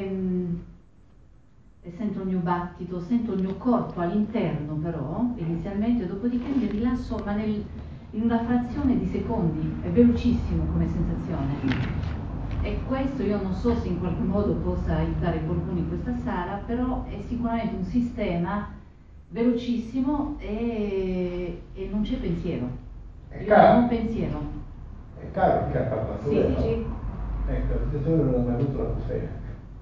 e sento il mio battito, sento il mio corpo all'interno però, inizialmente, dopodiché mi rilasso, ma in una frazione di secondi, è velocissimo come sensazione. E questo io non so se in qualche modo possa aiutare qualcuno in questa sala, però è sicuramente un sistema velocissimo e non c'è pensiero. È Io caro. non ho un pensiero. È caro che ha parlato. Sì, sì. Ecco, tu non hai mai avuto la cuffia.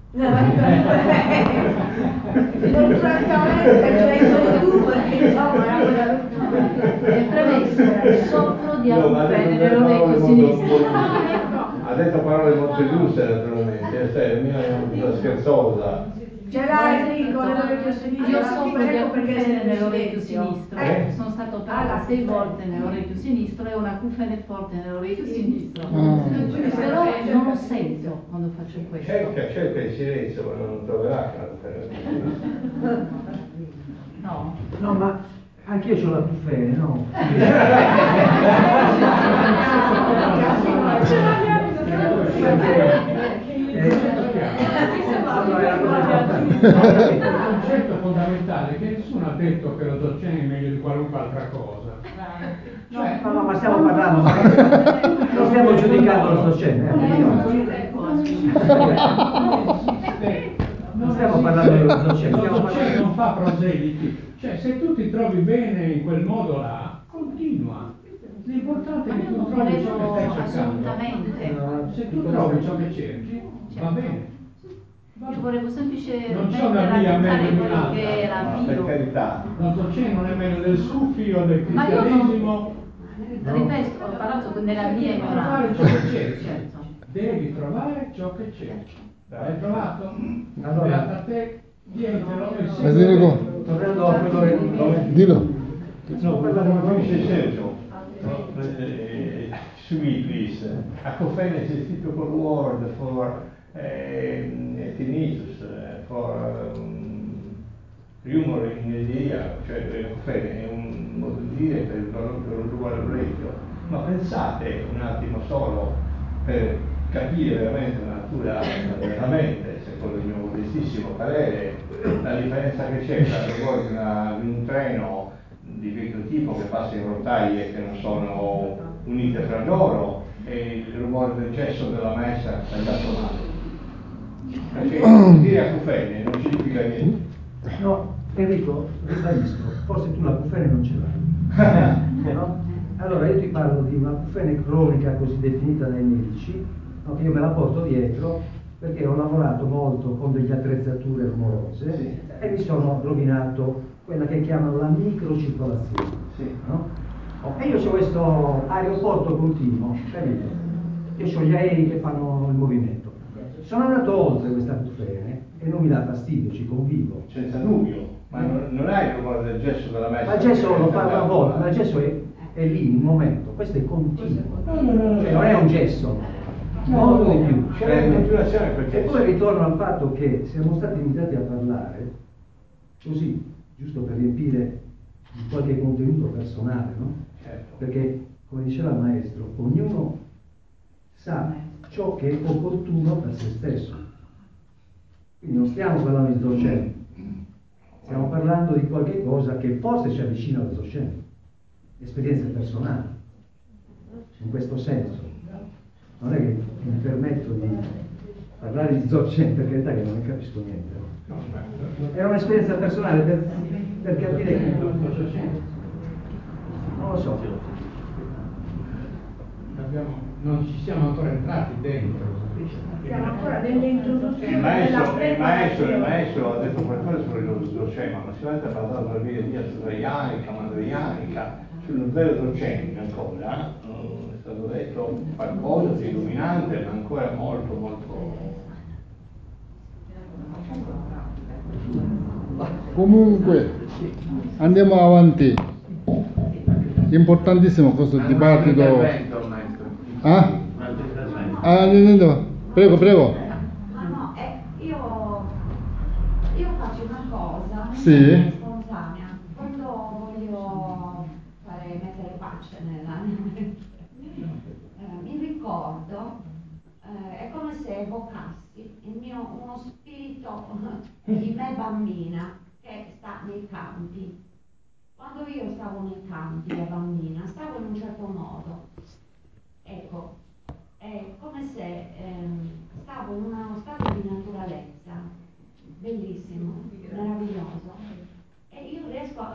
Fortunatamente c'è solo tu perché insomma era quella l'ultima. E premesso, soffro di No, ma ha acufene detto delle parole nell'orecchio molto, sinistro. ha detto parole molto giuste naturalmente, la mia è una cosa scherzosa. Ce l'ha Enrico nell'orecchio sinistro. Io soffro di ecco perché acufene sei nell'orecchio silenzio. sinistro. Sono stata Ah, operata la 6 cuffia. volte nell'orecchio sinistro e una acufene forte nell'orecchio sinistro. Però Non lo sento quando faccio questo. Cerca il silenzio, ma non troverà la cuffia. No? No, ma anche io ho la cuffia, no? Il concetto fondamentale è che nessuno ha detto che lo Dzogchen è meglio di qualunque altra cosa. Cioè, No, ma stiamo parlando, non stiamo giudicando lo Dzogchen, non stiamo parlando dello Dzogchen, lo stiamo Dzogchen parlando... non fa proseliti. Cioè, se tu ti trovi bene in quel modo là, continua. L'importante è che tu trovi ciò che stai cercando. Assolutamente. Se tu trovi ciò che cerchi, va bene. Io volevo semplicemente Non c'è una via meglio di quello un'altra. che era Per vivo. carità. Lo Dzogchen non è meglio del Sufi o del Ma io non, cristianesimo. ripeto, ho parlato nella mia Devi trovare ciò ignoranza. che cerchi. Certo. Devi trovare ciò che cerchi. Hai trovato? Allora- Beata a te, tienitelo e Basilico, Tornando a quello che... dillo. No, come dice Sergio, to me please, Acufene is a typical word for tinnitus, for rumor in the ear, cioè Acufene è un modo di dire per il rumore all'orecchio. Ma pensate un attimo solo per capire veramente la natura della mente, secondo il mio modestissimo parere, la differenza che c'è tra il rumore di un treno di vecchio tipo che passa in rotaie che non sono unite fra loro e il rumore del gesso della maestra che sta tagliato male. Perché dire acufene non significa niente. No, Enrico, ribadisco, forse tu la cuffene non ce l'hai, no? Allora io ti parlo di una cuffene cronica così definita dai medici, no, che io me la porto dietro perché ho lavorato molto con delle attrezzature rumorose, Sì. E mi sono rovinato quella che chiamano la microcircolazione, Sì. no? E io ho questo aeroporto continuo, capito? Io ho gli aerei che fanno il movimento. Sono andato oltre questa cuffene e non mi dà fastidio, ci convivo. Senza dubbio, ma non hai il rumore del gesso della maestra. Ma il gesso che lo è fa una tagliato volta, ma male. il gesso è lì in un momento, questo è continuo. No. Cioè non è un gesso, No, molto di più. c'è in continuazione quel E gesso. poi ritorno al fatto che siamo stati invitati a parlare, così, giusto per riempire di qualche contenuto personale, no? Certo. Perché, come diceva il maestro, ognuno sa ciò che è opportuno per se stesso. Quindi non stiamo parlando di Dzogchen, stiamo parlando di qualche cosa che forse ci avvicina allo Dzogchen, esperienze personali, in questo senso. Non è che mi permetto di parlare di Dzogchen, per carità che non ne capisco niente. Era un'esperienza personale per capire che... Non lo so. Non ci siamo ancora entrati dentro. siamo ancora nell'introduzione Il della maestro ha detto qualcosa sullo Dzogchen, ma non si è parlato per via sulla Yanica, Madrianica, sul vero Dzogchen ancora. È stato detto qualcosa di illuminante, ma ancora molto. Comunque, andiamo avanti. Importantissimo questo dibattito. Ah? No. Prego. No, io faccio una cosa Sì. spontanea quando voglio mettere pace nella mia mente. Mi ricordo, è come se evocassi uno spirito di me bambina che sta nei campi. Quando io stavo nei campi da bambina, stavo in un certo modo. Ecco, è come se stavo in uno stato di naturalezza, bellissimo, meraviglioso. E io riesco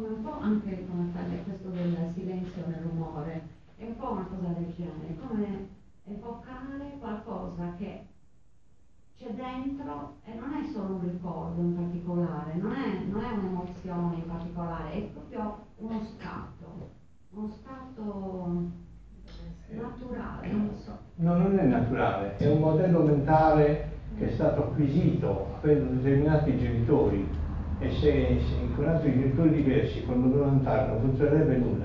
come un po' anche come fare questo del silenzio nel rumore, è un po' una cosa del genere, come evocare qualcosa che c'è dentro e non è solo un ricordo in particolare, non è un'emozione in particolare, è proprio uno stato naturale, non lo so. No, non è naturale, è un modello mentale che è stato acquisito avendo determinati genitori e se con altri genitori diversi, con modello mentale non funzionerebbe nulla.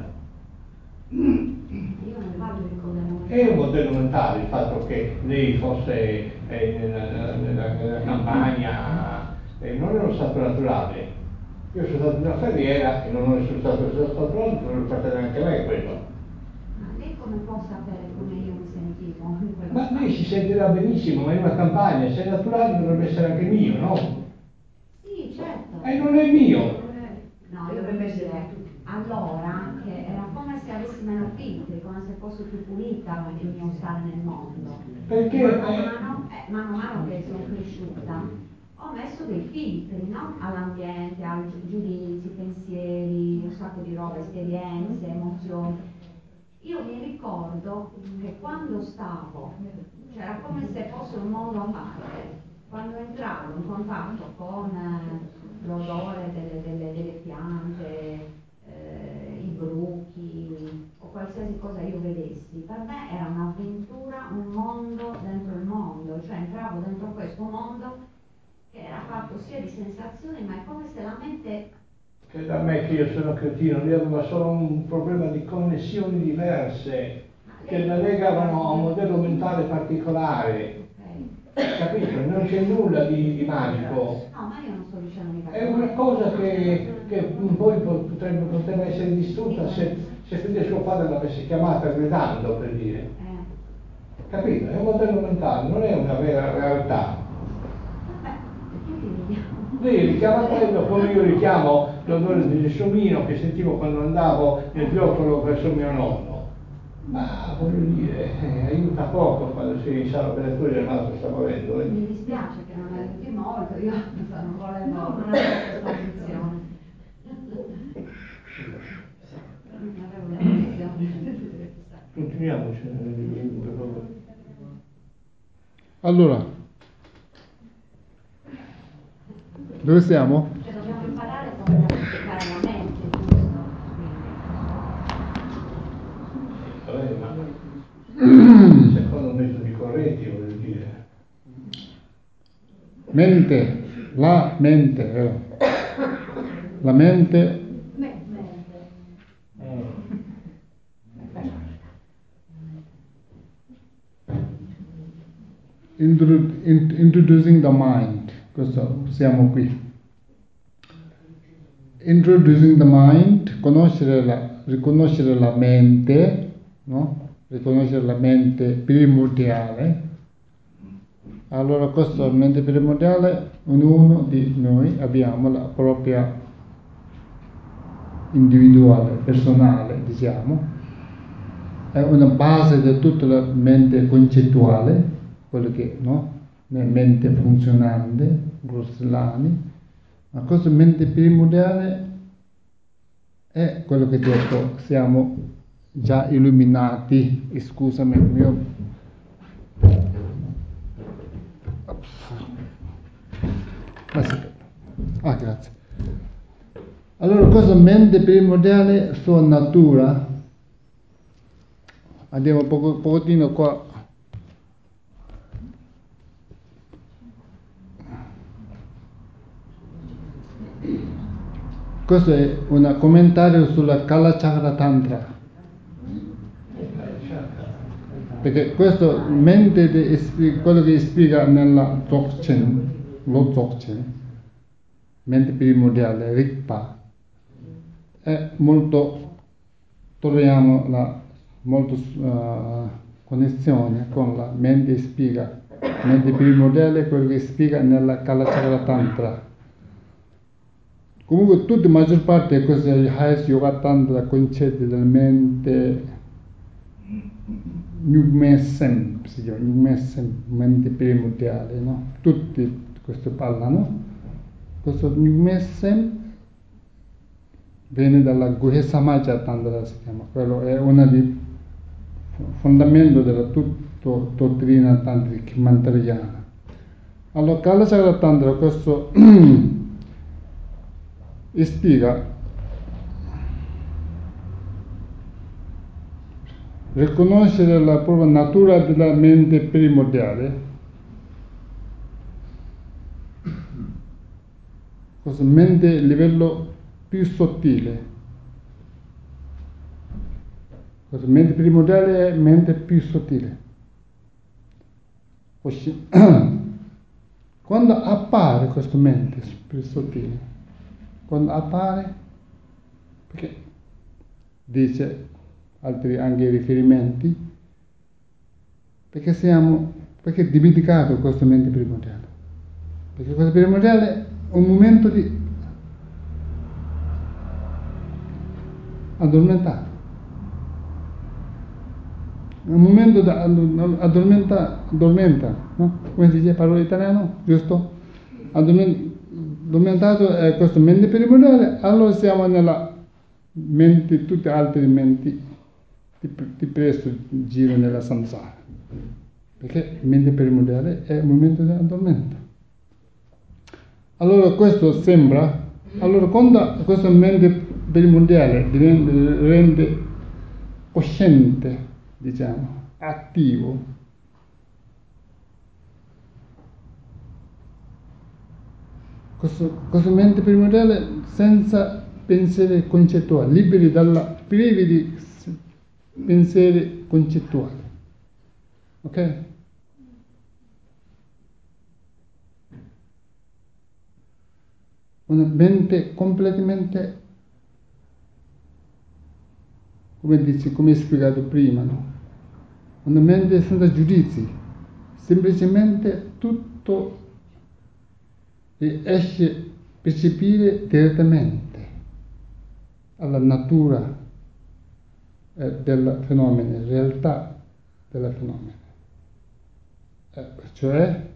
Io non parlo di modello mentale. È un modello mentale il fatto che lei fosse nella campagna, non è uno stato naturale. Io sono stato in una ferriera e non ho nessun stato naturale, dovevo partire anche lei quello. Lei come può sapere come io mi sentivo in quella Ma fase? lei si sentirà benissimo, ma in una campagna, se è naturale dovrebbe essere anche mio, no? Sì, certo. E non è mio. No, io dovrebbe dire allora che era come se avessi meno filtri, come se fosse più pulita il mio stare nel mondo. Perché Mano a mano che sono cresciuta ho messo dei filtri, no? All'ambiente, ai giudizi, pensieri, un sacco di robe, esperienze, emozioni. Io mi ricordo che quando stavo, cioè era come se fosse un mondo a parte, quando entravo in contatto con l'odore delle piante, i bruchi o qualsiasi cosa io vedessi, per me era un'avventura, un mondo dentro il mondo, cioè entravo dentro questo mondo che era fatto sia di sensazioni, ma è come se la mente... Che da me che io sono cretino, lui aveva solo un problema di connessioni diverse che la legavano a un modello mentale particolare. Capito? Non c'è nulla di magico. No, ma io non sto dicendo mica. È una cosa che poi poteva essere distrutta se quindi suo padre l'avesse chiamata gridando, per dire. Capito? È un modello mentale, non è una vera realtà. Lei richiama quello come io richiamo l'odore del gelsomino che sentivo quando andavo nel viottolo verso mio nonno. Ma voglio dire, aiuta poco quando si è in sala operatoria e il malato sta morendo. Mi dispiace che non aiuti molto, io non volevo, non avevo questa ambizione. Non avevo l'ambizione. Continuiamo, per favore. Allora, dove siamo? Cioè, dobbiamo imparare come applicare la mente, giusto? Secondo metodi corretti, voglio dire. Mente, la mente, vero? La mente introducing the mind, questo siamo qui. Introducing the mind, riconoscere la mente, no? Riconoscere la mente primordiale. Allora questa mente primordiale, ognuno di noi abbiamo la propria individuale, personale, diciamo, è una base di tutta la mente concettuale, quello che, no? Mente funzionante, Grosselani. Ma questa mente primordiale è quello che ho detto, siamo già illuminati, scusami, mio... grazie. Allora, cosa mente primordiale, sua natura? Andiamo un pochettino qua. Questo è un commentario sulla Kalachakra Tantra. Perché questo mente quello che spiega nella Dzogchen, lo Dzogchen, mente primordiale, Rigpa, è molto, troviamo molto connessione con la mente spiega, mente primordiale, quello che spiega nella Kalachakra Tantra. Comunque tutta la maggior parte di questi Highest Yoga Tantra concetti della mente Nyugmesen, si chiama Nyugmesen, mente primordiale, no? Tutti questo parlano. Questo Nyugmesen viene dalla Guhe Samaja Tantra, si chiama, quello è uno dei fondamenti della dottrina tantrica mantrayana. Allora Kalachakra Tantra questo spiega, riconoscere la propria natura della mente primordiale, questa mente a livello più sottile. Questa mente primordiale è mente più sottile. Quando appare questa mente più sottile, quando appare, perché dice altri anche riferimenti, perché è dimenticato questa mente primordiale. Perché questa primordiale è un momento di addormentato. È un momento da addormenta, no? Come si dice parola italiano, giusto? Addormentato è questa mente primordiale, allora siamo nella mente, tutte le altre menti di presto giro nella samsara. Perché mente primordiale è un momento di addormento. Allora questo sembra, allora quando questa mente primordiale rende cosciente, diciamo, attivo, questa mente primordiale senza pensieri concettuali, privi di pensieri concettuali, ok? Una mente completamente, come spiegato prima, no? Una mente senza giudizi, semplicemente tutto riesce a percepire direttamente alla natura del fenomeno, realtà del fenomeno. Cioè,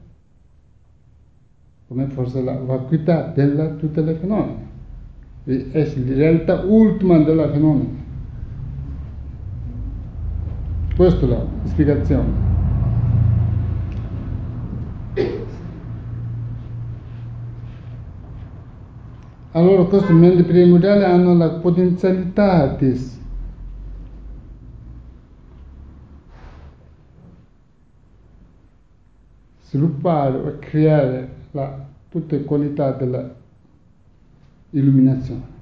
come forse la vacuità di tutti i fenomeni, è la realtà ultima del fenomeno. Questa è la spiegazione. Allora queste menti primordiali hanno la potenzialità di sviluppare e creare tutte le qualità della illuminazione.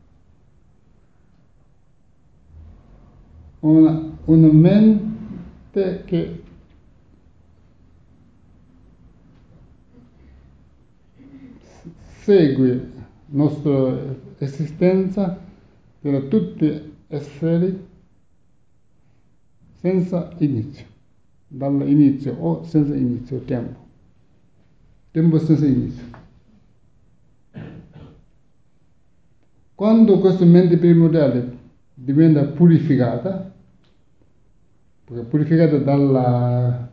Una mente che segue la nostra esistenza di tutti gli esseri senza inizio, dall'inizio o senza inizio, tempo senza inizio. Quando questa mente primordiale diventa purificata, perché purificata dalla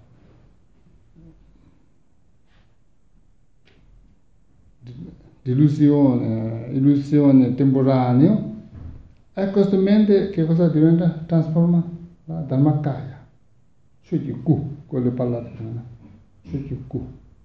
illusione temporanea, e questa mente che cosa diventa? Trasforma la Dharmakaya, Shukyu, quello parlato prima, Shukyu.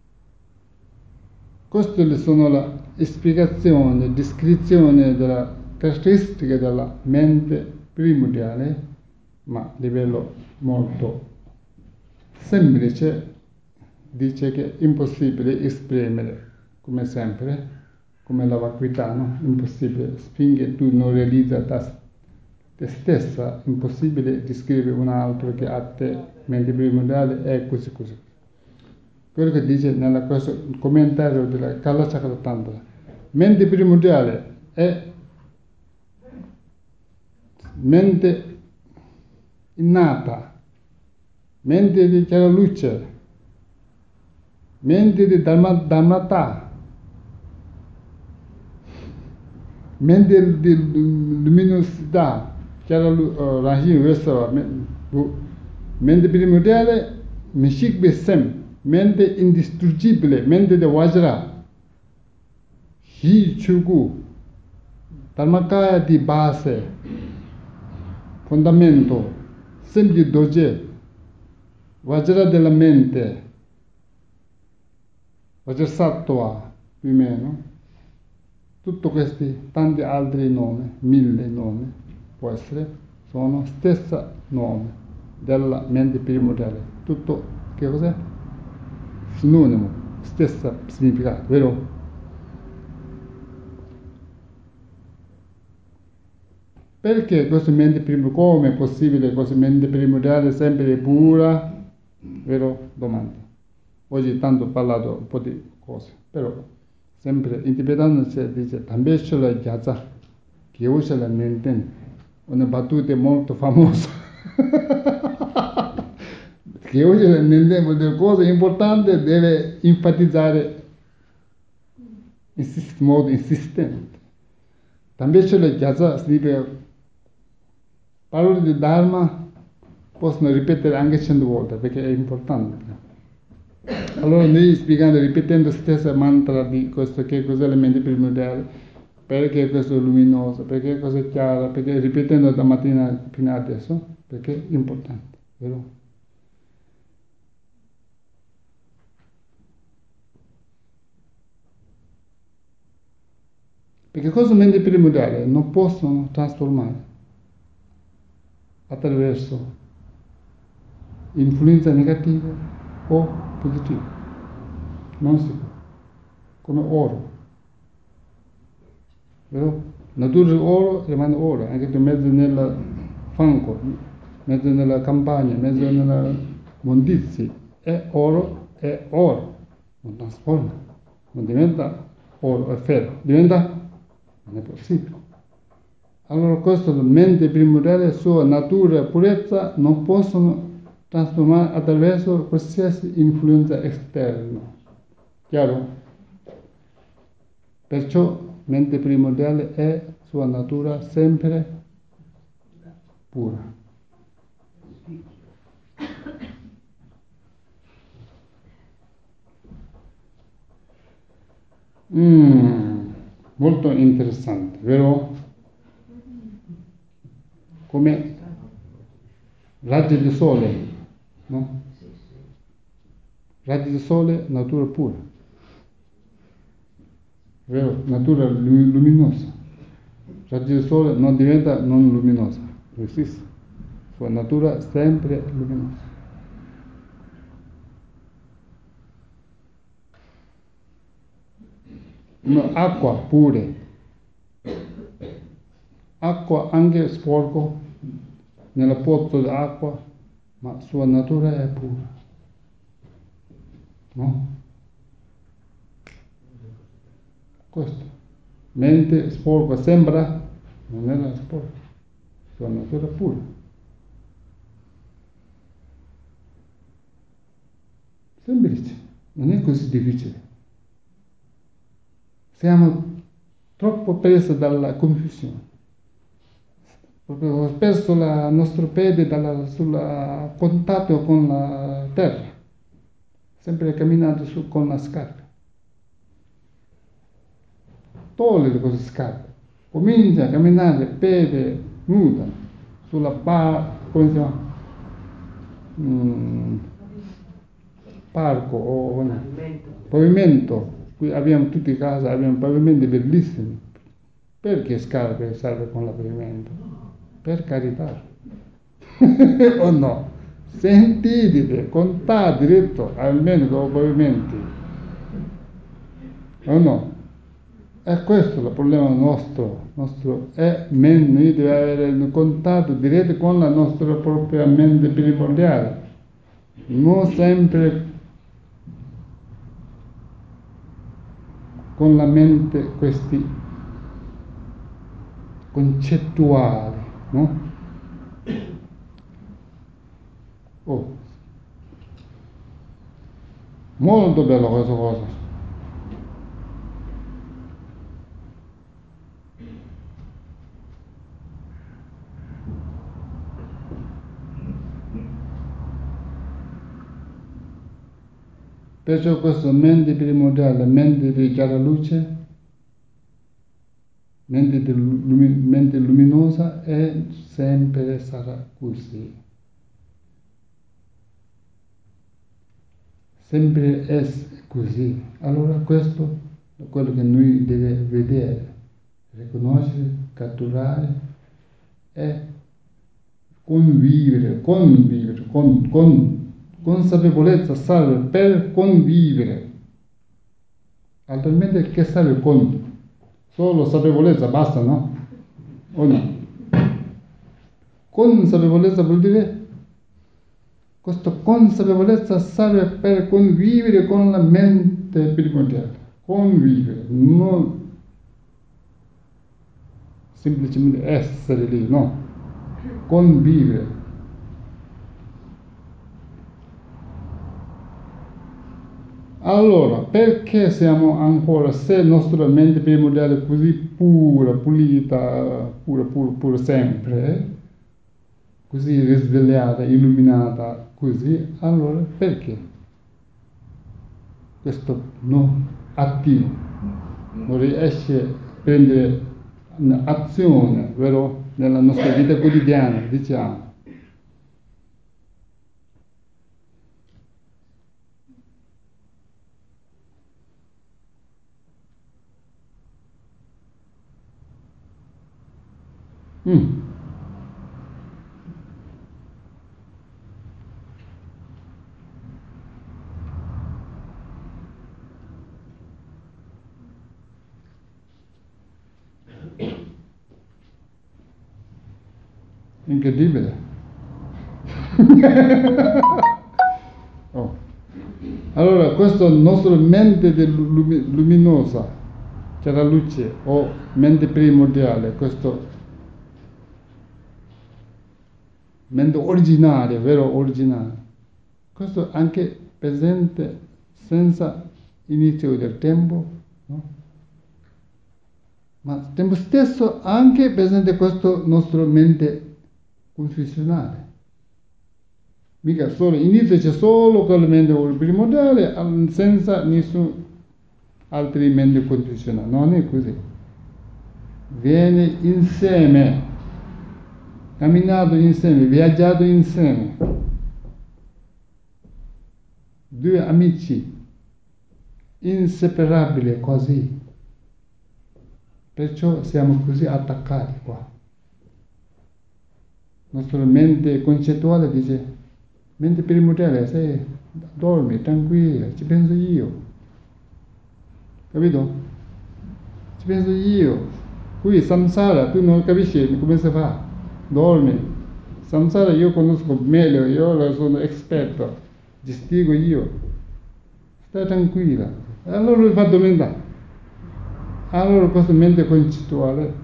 Queste sono le spiegazioni, le descrizioni della caratteristica della mente primordiale, ma a livello molto semplice, dice che è impossibile esprimere, come sempre, come la vacuità, no? Impossibile, finché tu non realizzi te stessa, impossibile descrivere un altro che a te, mente primordiale, è così. Quello che dice nel commentario della Kalachakra Tantra, mente primordiale è mente innata, mente di chiara luce, mente di dharmata, mente di luminosità, chiara rahi vesava, mente primordiale, mishik besem, mente indistruggibile, mente di vajra, hi chugu, Dharmakaya di base, fondamento, semplice doge, Vajra della mente, Vajrasattva, più o meno, tutti questi, tanti altri nomi, 1000 nomi, può essere, sono stessa nome della mente primordiale. Tutto, che cos'è? Sinonimo, stessa significato, vero? Perché questa mente primordiale, come è possibile questa mente primordiale sempre pura? Vero? Domanda. Oggi tanto ho parlato un po' di cose, però sempre interpretando si dice Tambeshola Gyaza, che usa la Nenten, una battuta molto famosa. Che usa la Nenten, una cosa importante deve enfatizzare in modo insistente. Tambeshola Gyaza significa parole di Dharma possono ripetere anche 100 volte perché è importante. Allora noi spiegando, ripetendo la stessa mantra di questo, che cos'è la mente primordiale, perché questo è luminoso, perché questo è chiaro, perché ripetendo da mattina fino a adesso, perché è importante, vero? Perché questa mente primordiale non possono trasformare attraverso influenze negative o positive. Non si può. Come oro. Vero? Natura dell'oro rimane oro, anche in mezzo nel fango, in mezzo nella campagna, in mezzo nella mondizia. È oro, non trasforma, non diventa oro, è ferro, diventa? Non è possibile. Allora questa mente primordiale, sua natura e purezza non possono trasformare attraverso qualsiasi influenza esterna. Chiaro? Perciò mente primordiale è sua natura sempre pura. Molto interessante, vero? Come raggi di sole, no? Raggi di sole, natura pura, vero? Natura luminosa. Raggi di sole non diventa non luminosa, non esiste. Sua natura sempre luminosa. No, acqua pure. Acqua anche sporco nella pozzo d'acqua, ma sua natura è pura. No? Questo. Mente sporca sembra, non era sporca, sua natura è pura. Semplice, non è così difficile. Siamo troppo presi dalla confusione. Proprio spesso il nostro piede sul contatto con la terra, sempre camminato con la scarpa. Togli queste scarpe, comincia a camminare piede nuda sulla come si chiama? Parco o pavimento. Qui abbiamo tutti i casi, abbiamo pavimenti bellissimi. Perché scarpe serve con il pavimento? Per carità. O no? Sentite, contate diretto, almeno con i pavimenti. O no? E questo è il problema nostro è noi dobbiamo avere un contatto diretto con la nostra propria mente primordiale, non sempre con la mente questi concettuali, no? Oh, molto bella questa cosa. Perciò questa mente primordiale, mente di chiara luce, mente luminosa e sempre sarà così. Sempre è così. Allora questo è quello che noi dobbiamo vedere, riconoscere, catturare e convivere, con consapevolezza serve per convivere. Altrimenti che serve con? Solo sapevolezza basta, no? O no? Consapevolezza vuol dire questa consapevolezza serve per convivere con la mente primordiale. Convivere, non semplicemente essere lì, no. Convivere. Allora, perché siamo ancora, se la nostra mente primordiale è così pura, pulita, pura sempre, così risvegliata, illuminata, così, allora perché questo non attivo non riesce a prendere un'azione, vero, nella nostra vita quotidiana, diciamo. Incredibile. Oh. Allora, questa nostra mente luminosa, che è la luce, o mente primordiale, questo mente originaria, vero originaria, questo anche presente senza inizio del tempo, no? Ma al tempo stesso anche presente questo nostro mente confusionale. Mica solo, inizio c'è solo quella mente primordiale senza nessun altro mente confusionale. Non è così. Viene insieme, camminato insieme, viaggiato insieme. Due amici, inseparabili così. Perciò siamo così attaccati qua. La nostra mente concettuale dice, mente primordiale, sei, dormi, tranquilla, ci penso io. Capito? Ci penso io. Qui samsara, tu non capisci come si fa. Dormi. Samsara io conosco meglio, io sono esperto. Gestisco io. Stai tranquilla. Allora lui fa domanda. Allora questa mente concettuale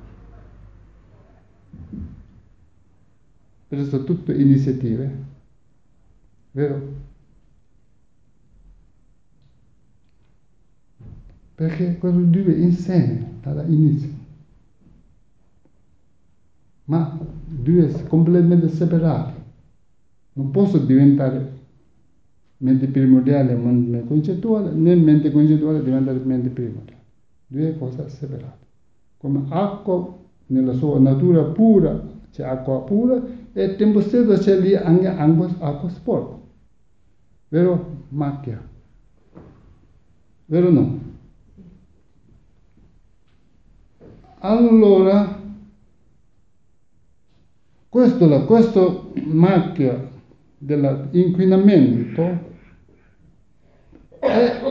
preso tutte iniziative, vero? Perché quello due insieme dall'inizio, ma due completamente separati. Non posso diventare mente primordiale e mente concettuale, né mente concettuale diventare mente primordiale. Due cose separate. Come acqua nella sua natura pura, c'è acqua pura e al tempo stesso c'è lì anche acqua sporca. Vero? Macchia. Vero o no? Allora, questa macchia dell'inquinamento è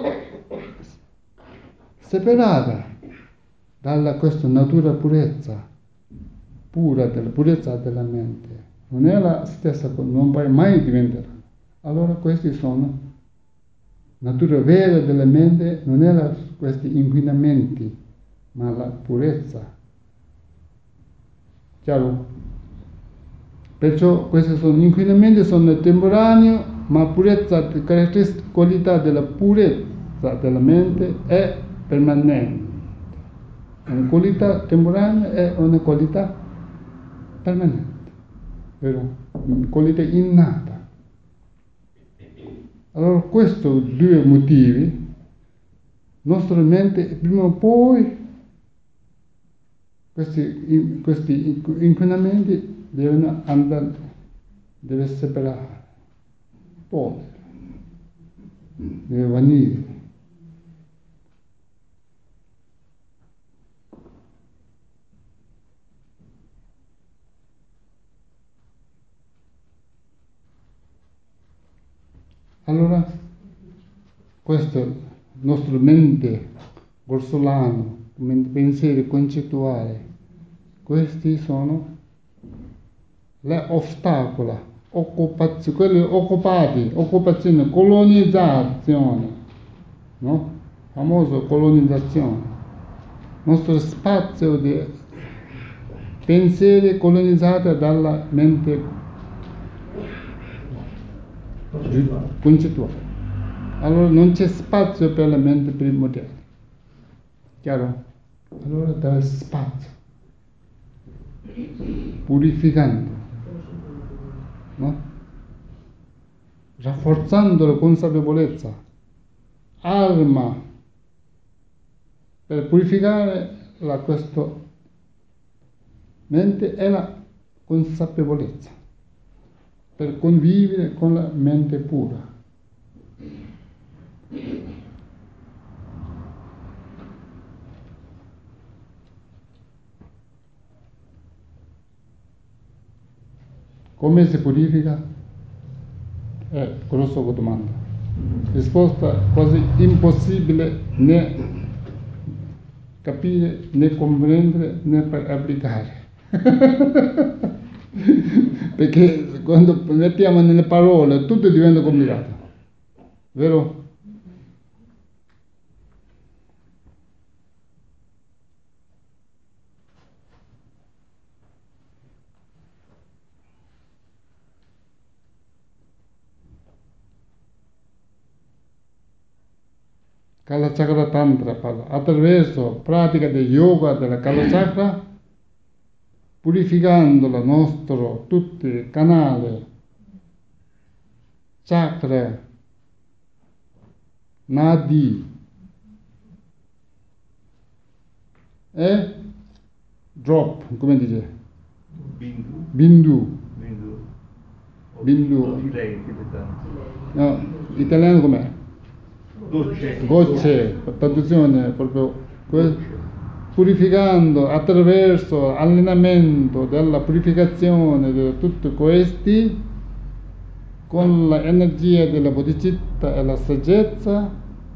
separata dalla questa natura purezza, della purezza della mente. Non è la stessa cosa, non puoi mai diventare. Allora questi sono natura vera della mente, non è questi inquinamenti, ma la purezza. Chiaro? Perciò questi sono inquinamenti, sono temporanei, ma purezza, qualità della purezza della mente è permanente. Una qualità temporanea è una qualità permanente, vero? Una qualità innata. Allora, questi due motivi, nostra mente prima o poi questi inquinamenti devono andare, deve separare, togliere, deve vanire. Allora, questo è il nostro mente grossolano, pensieri concettuali, questi sono le ostacoli, quelli occupati, occupazione, colonizzazione, no? Famoso colonizzazione, nostro spazio di pensieri colonizzati dalla mente concettuale. Allora non c'è spazio per la mente primordiale. Chiaro? Allora dà spazio, purificando, no? Rafforzando la consapevolezza, arma per purificare questa mente è la consapevolezza, per convivere con la mente pura. Come si purifica? È grossa domanda. Risposta quasi impossibile né capire, né comprendere, né per applicare. Perché quando mettiamo nelle parole tutto diventa complicato. Vero? Kala Chakra Tantra parla, attraverso pratica di yoga della Kala Chakra, purificando il nostro tutti i canali, chakra, nadi e drop, come dice? Bindu. No, italiano com'è? Gocce, traduzione proprio purificando attraverso allenamento della purificazione di tutti questi con l'energia della bodhicitta e la saggezza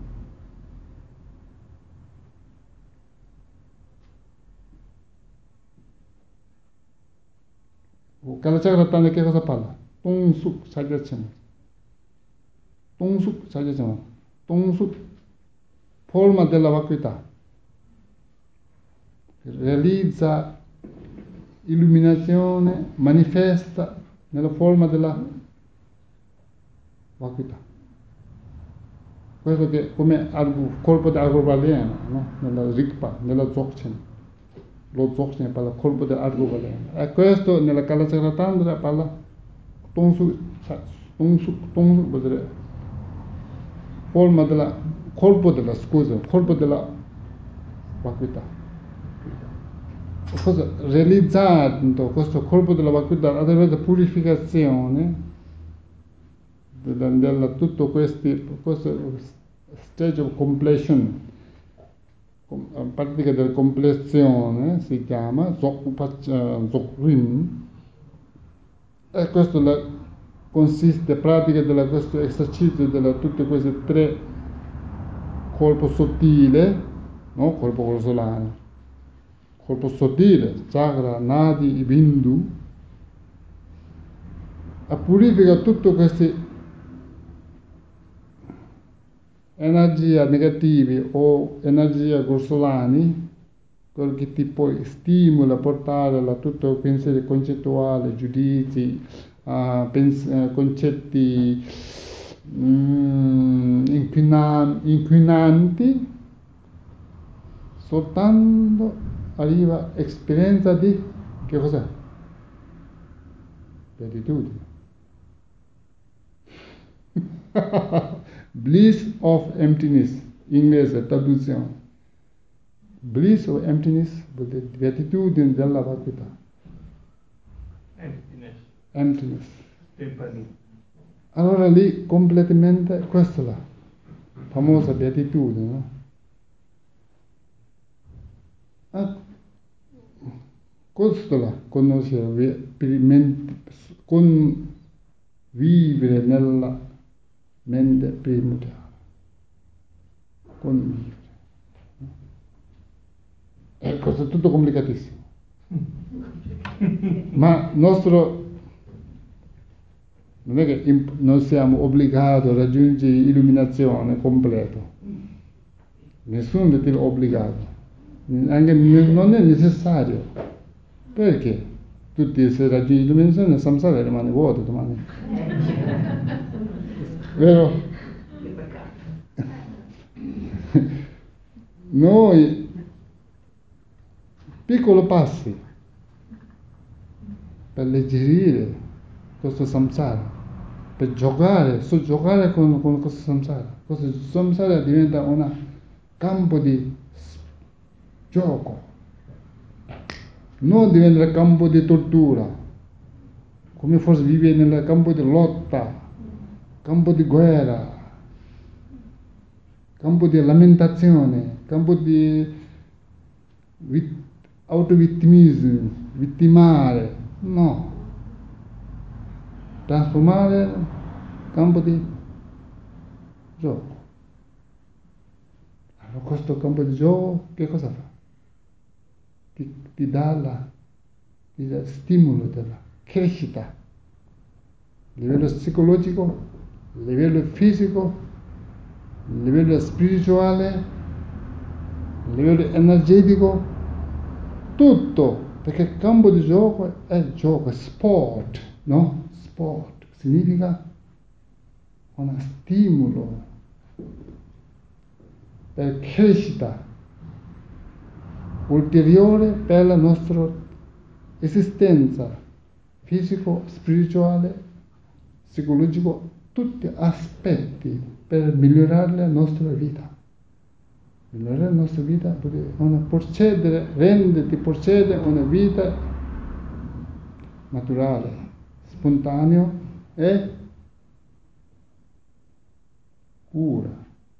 Kala Chakra Tantra che cosa parla? Tongsuk Sajachama. Tongsuk Sajachama. Tongsuk, forma della vacuità. Realizza illuminazione, manifesta nella forma della vacuità. Questo che come colpo di arcobaleno, no? Nella Rigpa, nella Dzogchen. Lo Dzogchen parla colpo di arcobaleno. E questo nella Kala Chakra Tantra parla Tongsuk vuol dire forma della colpo della vacuità. Realizzando questo colpo della vacuità attraverso la purificazione della tutto questo stage of completion, pratica della complezione si chiama Dzogchen, e questo consiste pratica di questo esercizio della tutte queste tre colpo sottile, no? Colpo grossolano, colpo sottile, chakra, nadi, bindu, e purifica tutte queste energie negative o energie grossolane, quello che ti poi stimola a portare a tutto il pensiero concettuale, giudizi, concetti inquinanti, soltanto arriva esperienza di che cos'è? Beatitudine. Bliss of emptiness, inglese traduzione. bliss o emptiness, vuol dire beatitudine della vacuità. Emptiness. Allora lì completamente, questa è la famosa beatitudine, no? Questo la conoscere, convivere nella mente primordiale. Convivere. Questo è tutto complicatissimo. Ma nostro non è che non siamo obbligati a raggiungere illuminazione completa. Nessuno è obbligato. Anche non è necessario. Perché? Tutti se raggiungi l'illuminazione il samsara rimane vuoto domani. Vero? Noi piccoli passi per alleggerire questo samsara, per giocare, soggiocare con questo samsara. Questo samsara diventa un campo di gioco, non diventa campo di tortura, come forse vive nel campo di lotta, campo di guerra, campo di lamentazione, campo di autovittimismo, vittimare. No, trasformare campo di gioco. Allora questo campo di gioco che cosa fa? Ti dà stimolo della crescita a livello psicologico, a livello fisico, a livello spirituale, a livello energetico, tutto, perché il campo di gioco è gioco, è sport, no? Sport significa uno stimolo per crescita ulteriore per la nostra esistenza fisico, spirituale, psicologico, tutti aspetti per migliorare la nostra vita. Migliorare la nostra vita vuol procedere una vita naturale, spontanea e pura.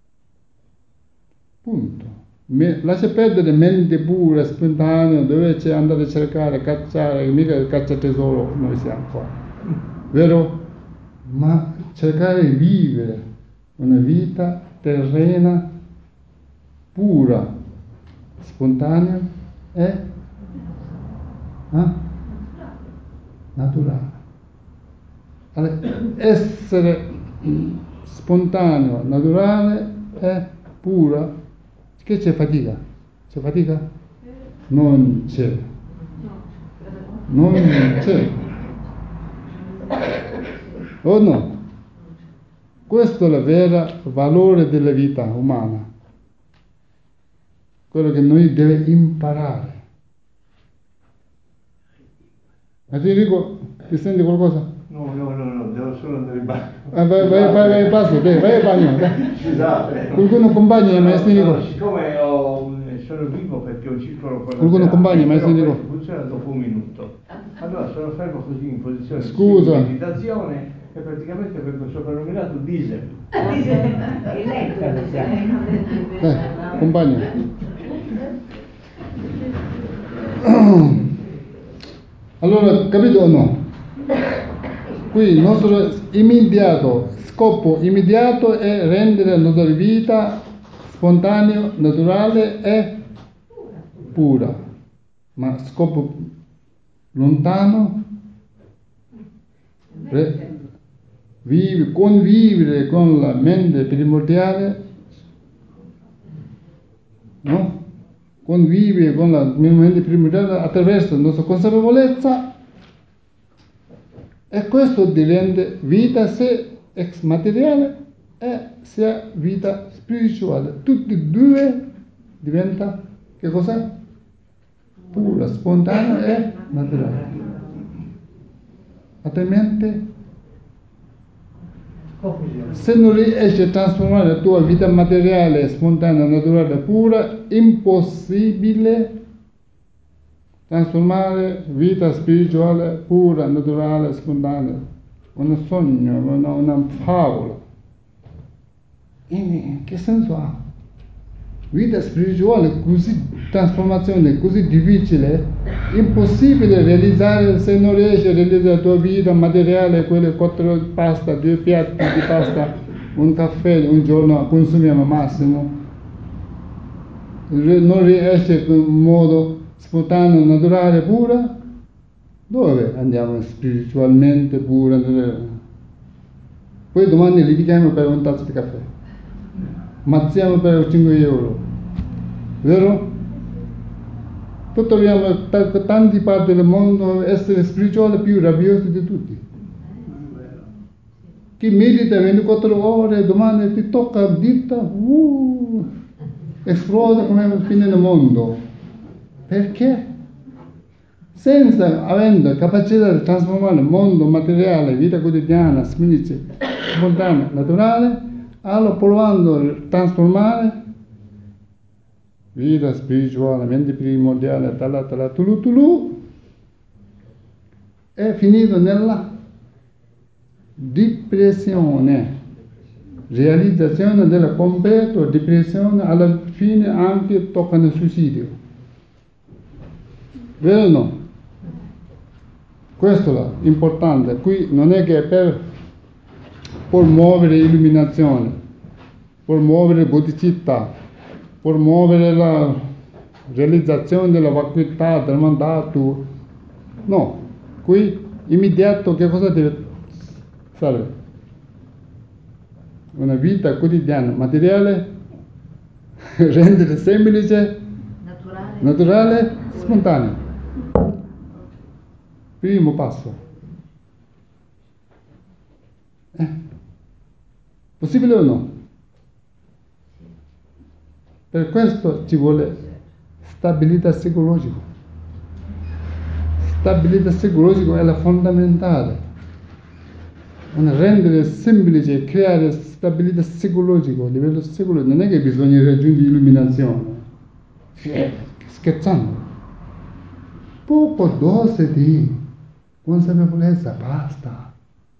Punto. Lascia perdere mente pura, spontanea, dove c'è andare a cercare, cacciare, mica caccia tesoro noi siamo qua, vero? Ma cercare di vivere una vita terrena, pura, spontanea e naturale. Allora, essere spontaneo, naturale e pura. Che c'è fatica? C'è fatica? Non c'è. Non c'è. O no? Questo è il vero valore della vita umana. Quello che noi dobbiamo imparare. Ma ti dico, ti senti qualcosa? No, devo solo andare in bagno. Vai in passo, vai in bagno. Scusate. Qualcuno accompagna maestro Nico? Siccome sono vivo perché ho un circolo con la qualcuno accompagna maestro Nico? Funziona dopo un minuto. Allora sono fermo così in posizione Scusa. di meditazione e praticamente vengo soprannominato Diesel. Accompagna. Allora, capito o no? Qui il nostro scopo immediato è rendere la nostra vita spontanea, naturale e pura. Ma scopo lontano, convivere con la mente primordiale, no? Convivere con la mente primordiale attraverso la nostra consapevolezza, e questo diventa vita sia ex materiale e sia vita spirituale. Tutti e due diventa che cosa? Pura, spontanea e naturale. Altrimenti Se non riesci a trasformare la tua vita materiale, spontanea, naturale, pura, impossibile trasformare vita spirituale, pura, naturale, spontanea. Un sogno, una favola. E che senso ha? Vita spirituale così, trasformazione così difficile, impossibile realizzare se non riesci a realizzare la tua vita materiale, quelle 4 pasta, 2 piatti di pasta, un caffè un giorno consumiamo massimo. Non riesci in modo spontaneo, naturale, pura, dove andiamo spiritualmente pura? Poi domani litighiamo per un tazzo di caffè, mazziamo per 5 euro, vero? Troviamo tanti parti del mondo essere spirituale più rabbiosi di tutti. Chi medita 24 ore, domani ti tocca dita, esplode come la fine del mondo. Perché? Senza avendo capacità di trasformare il mondo materiale, vita quotidiana, spirituale, spontanea, naturale, allora provando a trasformare vita spirituale, mente primordiale, tulu, è finito nella depressione, realizzazione della completa depressione, alla fine anche toccano il suicidio. Vero o no? Questo è importante. Qui non è che per promuovere illuminazione, promuovere bodhicitta, promuovere la realizzazione della vacuità, del mandato. No, qui immediato che cosa deve fare? Una vita quotidiana, materiale, rendere semplice, naturale, spontanea. Primo passo. Possibile o no? Per questo ci vuole stabilità psicologica. Stabilità psicologica è la fondamentale. Rendere semplice, creare stabilità psicologica, a livello psicologico, non è che bisogna raggiungere illuminazione. Scherzando. Poco dose di consapevolezza, basta.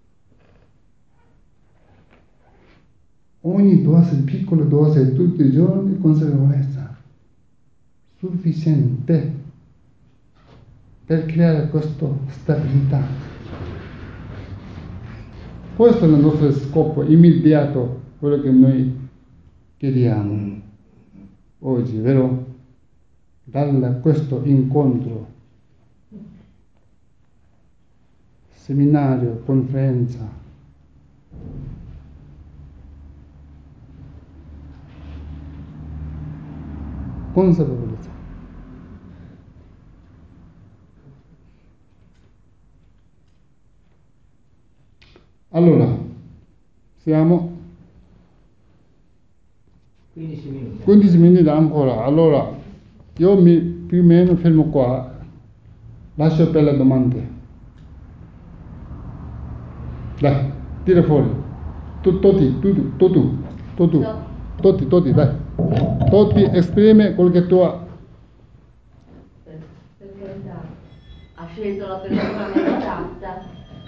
Ogni dose, piccola dose, tutti i giorni, consapevolezza. Sufficiente per creare questa stabilità. Questo è il nostro scopo immediato, quello che noi chiediamo oggi, vero? Da questo incontro, seminario, conferenza, consapevolezza. Allora, siamo 15 minuti ancora. Allora, io più o meno fermo qua, lascio per le domande. Dai, tira fuori. Tutti, dai. Tutti esprime quello che tu hai. Per carità, ha scelto la persona meno adatta,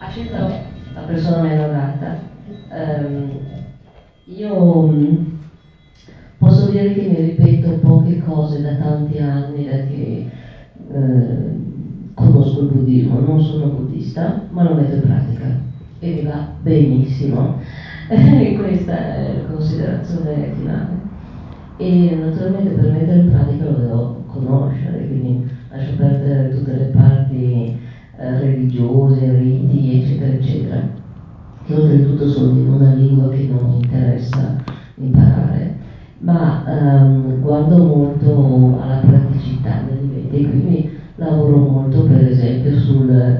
io posso dire che mi ripeto poche cose da tanti anni, da che conosco il buddismo. Non sono buddista, ma lo metto in pratica e mi va benissimo. Questa è la considerazione finale. E naturalmente per mettere in pratica lo devo conoscere, quindi lascio perdere tutte le parti religiose, riti, eccetera, eccetera, che oltretutto sono in una lingua che non mi interessa imparare, ma guardo molto alla praticità degli eventi e quindi lavoro molto per esempio sul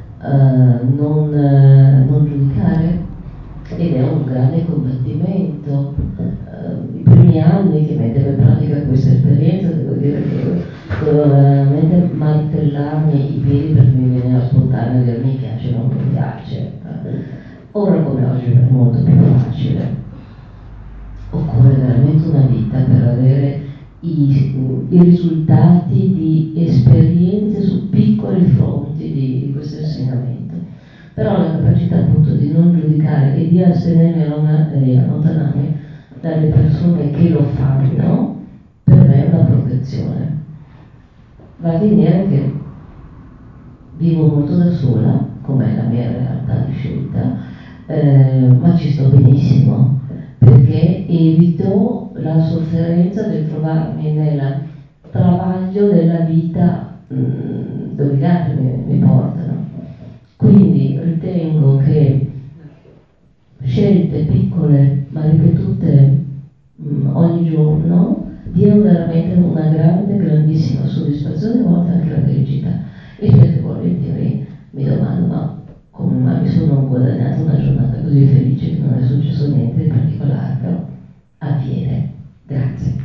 non giudicare, ed è un grande combattimento. I primi anni che mettevo in pratica questa esperienza, devo dire che dovevo veramente martellarmi i piedi perché mi veniva spontaneo dire mi piace o non mi piace. Ora come oggi è molto più facile. Occorre veramente una vita per avere i risultati di esperienze su piccoli fronti di questo insegnamento. Però la capacità appunto di non giudicare e di astenermi e allontanarmi dalle persone che lo fanno, per me è una protezione. Va a finire che vivo molto da sola, come è la mia realtà di scelta, ma ci sto benissimo, perché evito la sofferenza del trovarmi nel travaglio della vita dove gli altri mi portano. Quindi ritengo che scelte piccole ma ripetute ogni giorno diano veramente una grandissima soddisfazione, a volte anche la felicità. E spesso e volentieri mi domando, ma come mai mi sono guadagnata una giornata così felice che non è successo niente di particolare, però avviene. Grazie.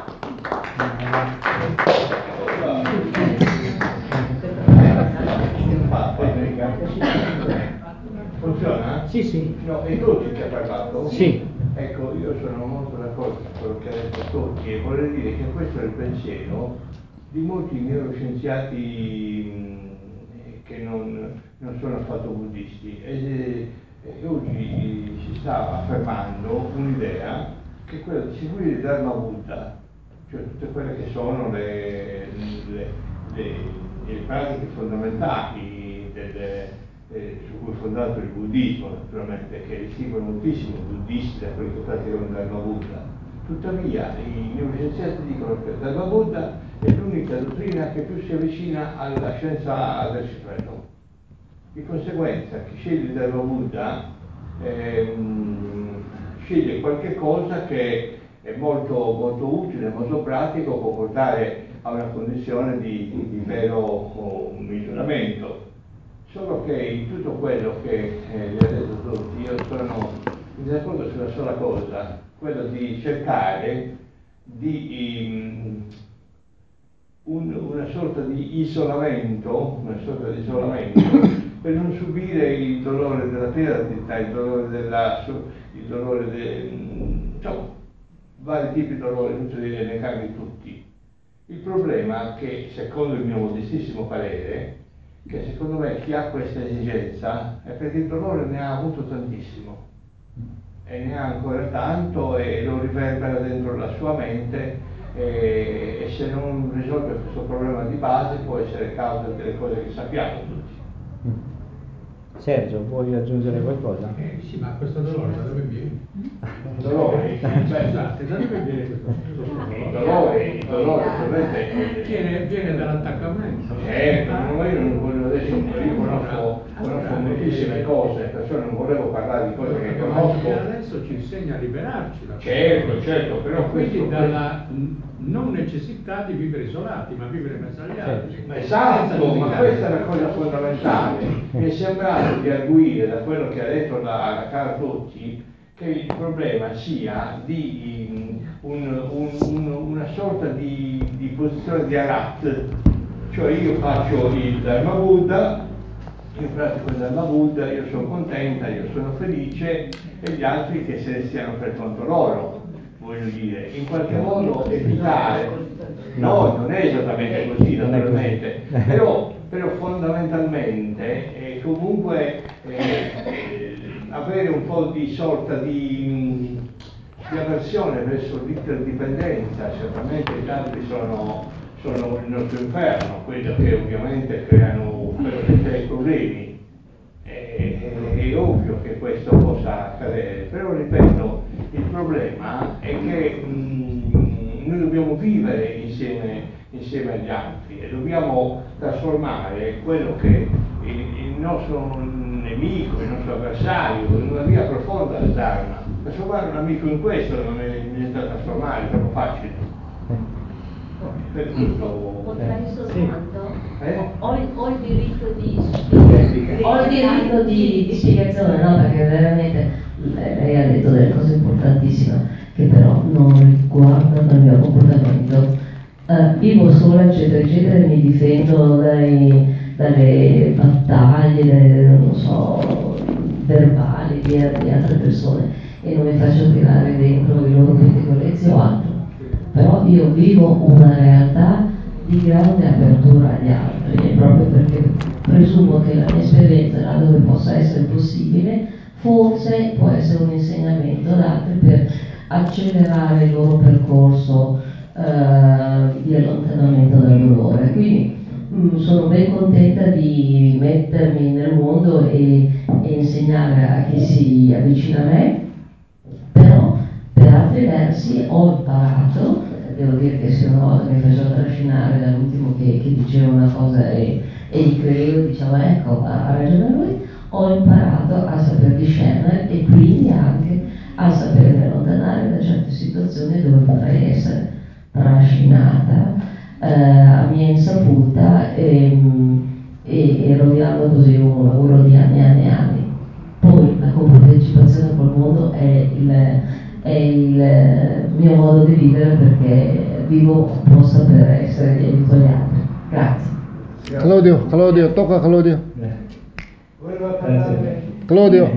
Funziona? Sì, sì. No, è Totti che ha parlato? Sì. Ecco, io sono molto d'accordo con quello che ha detto Totti e vorrei dire che questo è il pensiero di molti neuroscienziati che non sono affatto buddisti. E oggi si sta affermando un'idea che è quella di seguire il Dharma Buddha, cioè tutte quelle che sono le pratiche fondamentali su cui è fondato il buddismo, naturalmente, che distingue moltissimo i buddisti da quelli che praticano il Dharma Buddha. Tuttavia i neuroscienziati dicono che il Dharma Buddha è l'unica dottrina che più si avvicina alla scienza del cervello. Di conseguenza chi sceglie il Dharma Buddha sceglie qualche cosa che è molto, molto utile, molto pratico, può portare a una condizione di vero miglioramento. Solo che in tutto quello che le ha detto tutti, io sono in disaccordo sulla sola cosa, quello di cercare di una sorta di isolamento, per non subire il dolore della perdita, il dolore insomma, vari tipi di dolore, inutile di elencarli tutti. Il problema è che, secondo il mio modestissimo parere, che secondo me chi ha questa esigenza è perché il dolore ne ha avuto tantissimo e ne ha ancora tanto e lo riverbera dentro la sua mente e se non risolve questo problema di base può essere causa delle cose che sappiamo tutti. Sergio, vuoi aggiungere qualcosa? Sì, ma questo dolore da dove viene? Dolore? Scusate, da dove viene questo dolore? Il dolore ovviamente viene dall'attaccamento. Certo, io non voglio adesso, io conosco moltissime cose, perciò non volevo parlare di cose che conosco. Adesso ci insegna a liberarci da questo. Certo, però quindi dalla non necessità di vivere isolati, ma vivere in mezzo agli altri. Esatto, ma questa è la cosa fondamentale. Mi è sembrato di arguire da quello che ha detto la cara Totti che il problema sia di una sorta di posizione di arat, cioè io faccio il Dharma Buddha, io pratico il Dharma Buddha, io sono contenta, io sono felice e gli altri che se ne stiano per conto loro, voglio dire, in qualche modo evitare, no, non è esattamente così naturalmente, però fondamentalmente comunque avere un po' di sorta di avversione verso l'interdipendenza. Certamente gli altri sono il nostro inferno, quello che ovviamente creano i problemi. È ovvio che questo possa accadere, però ripeto, il problema è che noi dobbiamo vivere insieme agli altri e dobbiamo trasformare quello che il nostro nemico, il nostro avversario, in una via profonda del Dharma. Trasformare un amico in questo non è niente da trasformare, è troppo facile. Potrei soltanto? Ho il diritto di spiegazione, no? Perché veramente lei ha detto delle cose importantissime che però non riguardano il mio comportamento. Vivo sola, eccetera, eccetera, e mi difendo dalle battaglie, non so, verbali, piena di altre persone e non mi faccio tirare dentro i loro pettegolezzi o altro. Però io vivo una realtà di grande apertura agli altri, e proprio perché presumo che la mia esperienza, là dove possa essere possibile, forse può essere un insegnamento ad altri per accelerare il loro percorso di allontanamento dal dolore. Quindi sono ben contenta di mettermi nel mondo e insegnare a chi si avvicina a me, però per altri versi ho imparato, devo dire che se una volta mi facevo trascinare dall'ultimo che diceva una cosa e gli credevo, dicevo ecco, ha ragione lui, ho imparato a saper discernere e quindi anche a sapermi allontanare da certe situazioni dove potrei essere trascinata a mia insaputa e rovinando così un lavoro di anni e anni e anni. Poi la compartecipazione col mondo è il mio modo di vivere, perché vivo apposta per essere di aiuto agli altri. Grazie. Claudio, tocca Claudio. Grazie. Claudio.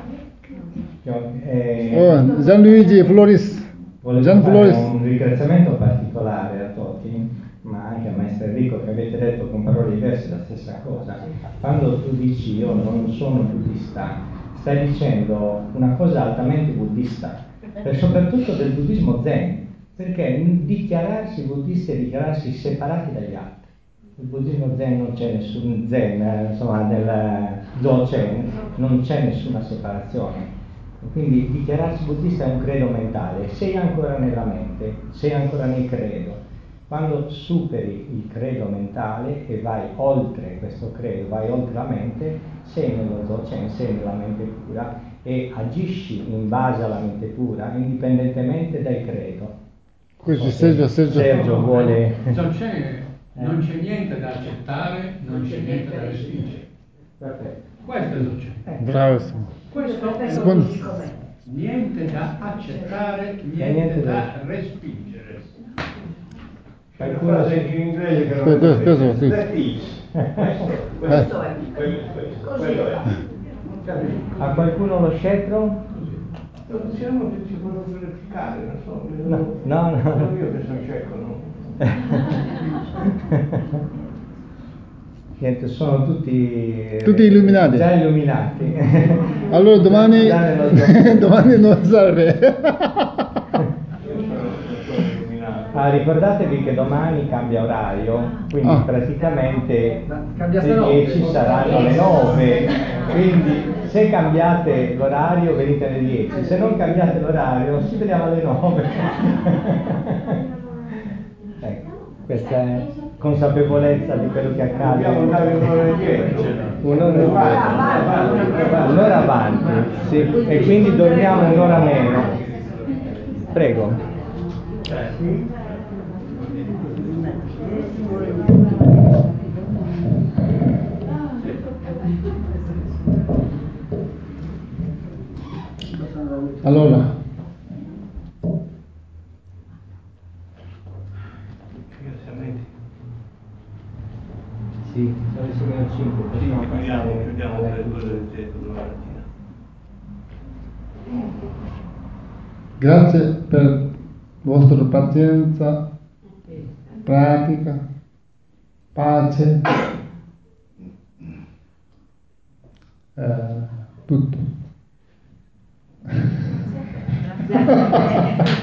Gianluigi Floris. Volevo Gian fare Floris. un ringraziamento particolare a Toti, ma anche a Maestro Enrico, che avete detto con parole diverse la stessa cosa. Quando tu dici io non sono buddista, stai dicendo una cosa altamente buddista, e soprattutto del buddismo zen, perché dichiararsi buddisti è dichiararsi separati dagli altri. Nel buddismo zen non c'è nessun zen, insomma nel Dzogchen non c'è nessuna separazione. Quindi dichiararsi buddista è un credo mentale, sei ancora nella mente, sei ancora nel credo. Quando superi il credo mentale e vai oltre questo credo, vai oltre la mente, sei nello Dzogchen, sei nella mente pura e agisci in base alla mente pura, indipendentemente dal credo. Questo Sergio vuole... Non c'è niente da accettare, non c'è niente da respingere. Perfetto. Questo è il Dzogchen. Bravissimo. Questo è lo Dzogchen. Niente da accettare, niente da respingere. Qualcuno c'è in inglese che non Questo sì. that is. Questo è. Quello è. A qualcuno lo scettro? Possiamo che ci vogliono verificare, non so. No. Sono io che sono cieco, no? Niente, sono tutti illuminati. Già illuminati. Allora domani non serve. Ricordatevi che domani cambia orario, quindi praticamente le 10 saranno le 9, quindi se cambiate l'orario venite alle 10, se non cambiate l'orario ci vediamo alle 9. Ecco, questa è consapevolezza di quello che accade. Dobbiamo andare un'ora indietro. Un'ora avanti, sì, e quindi dormiamo un'ora meno. Prego. Allora, sì, sono le 6:05, possiamo passare alla chiusura. grazie per la vostra pazienza, pratica, pace, tutto.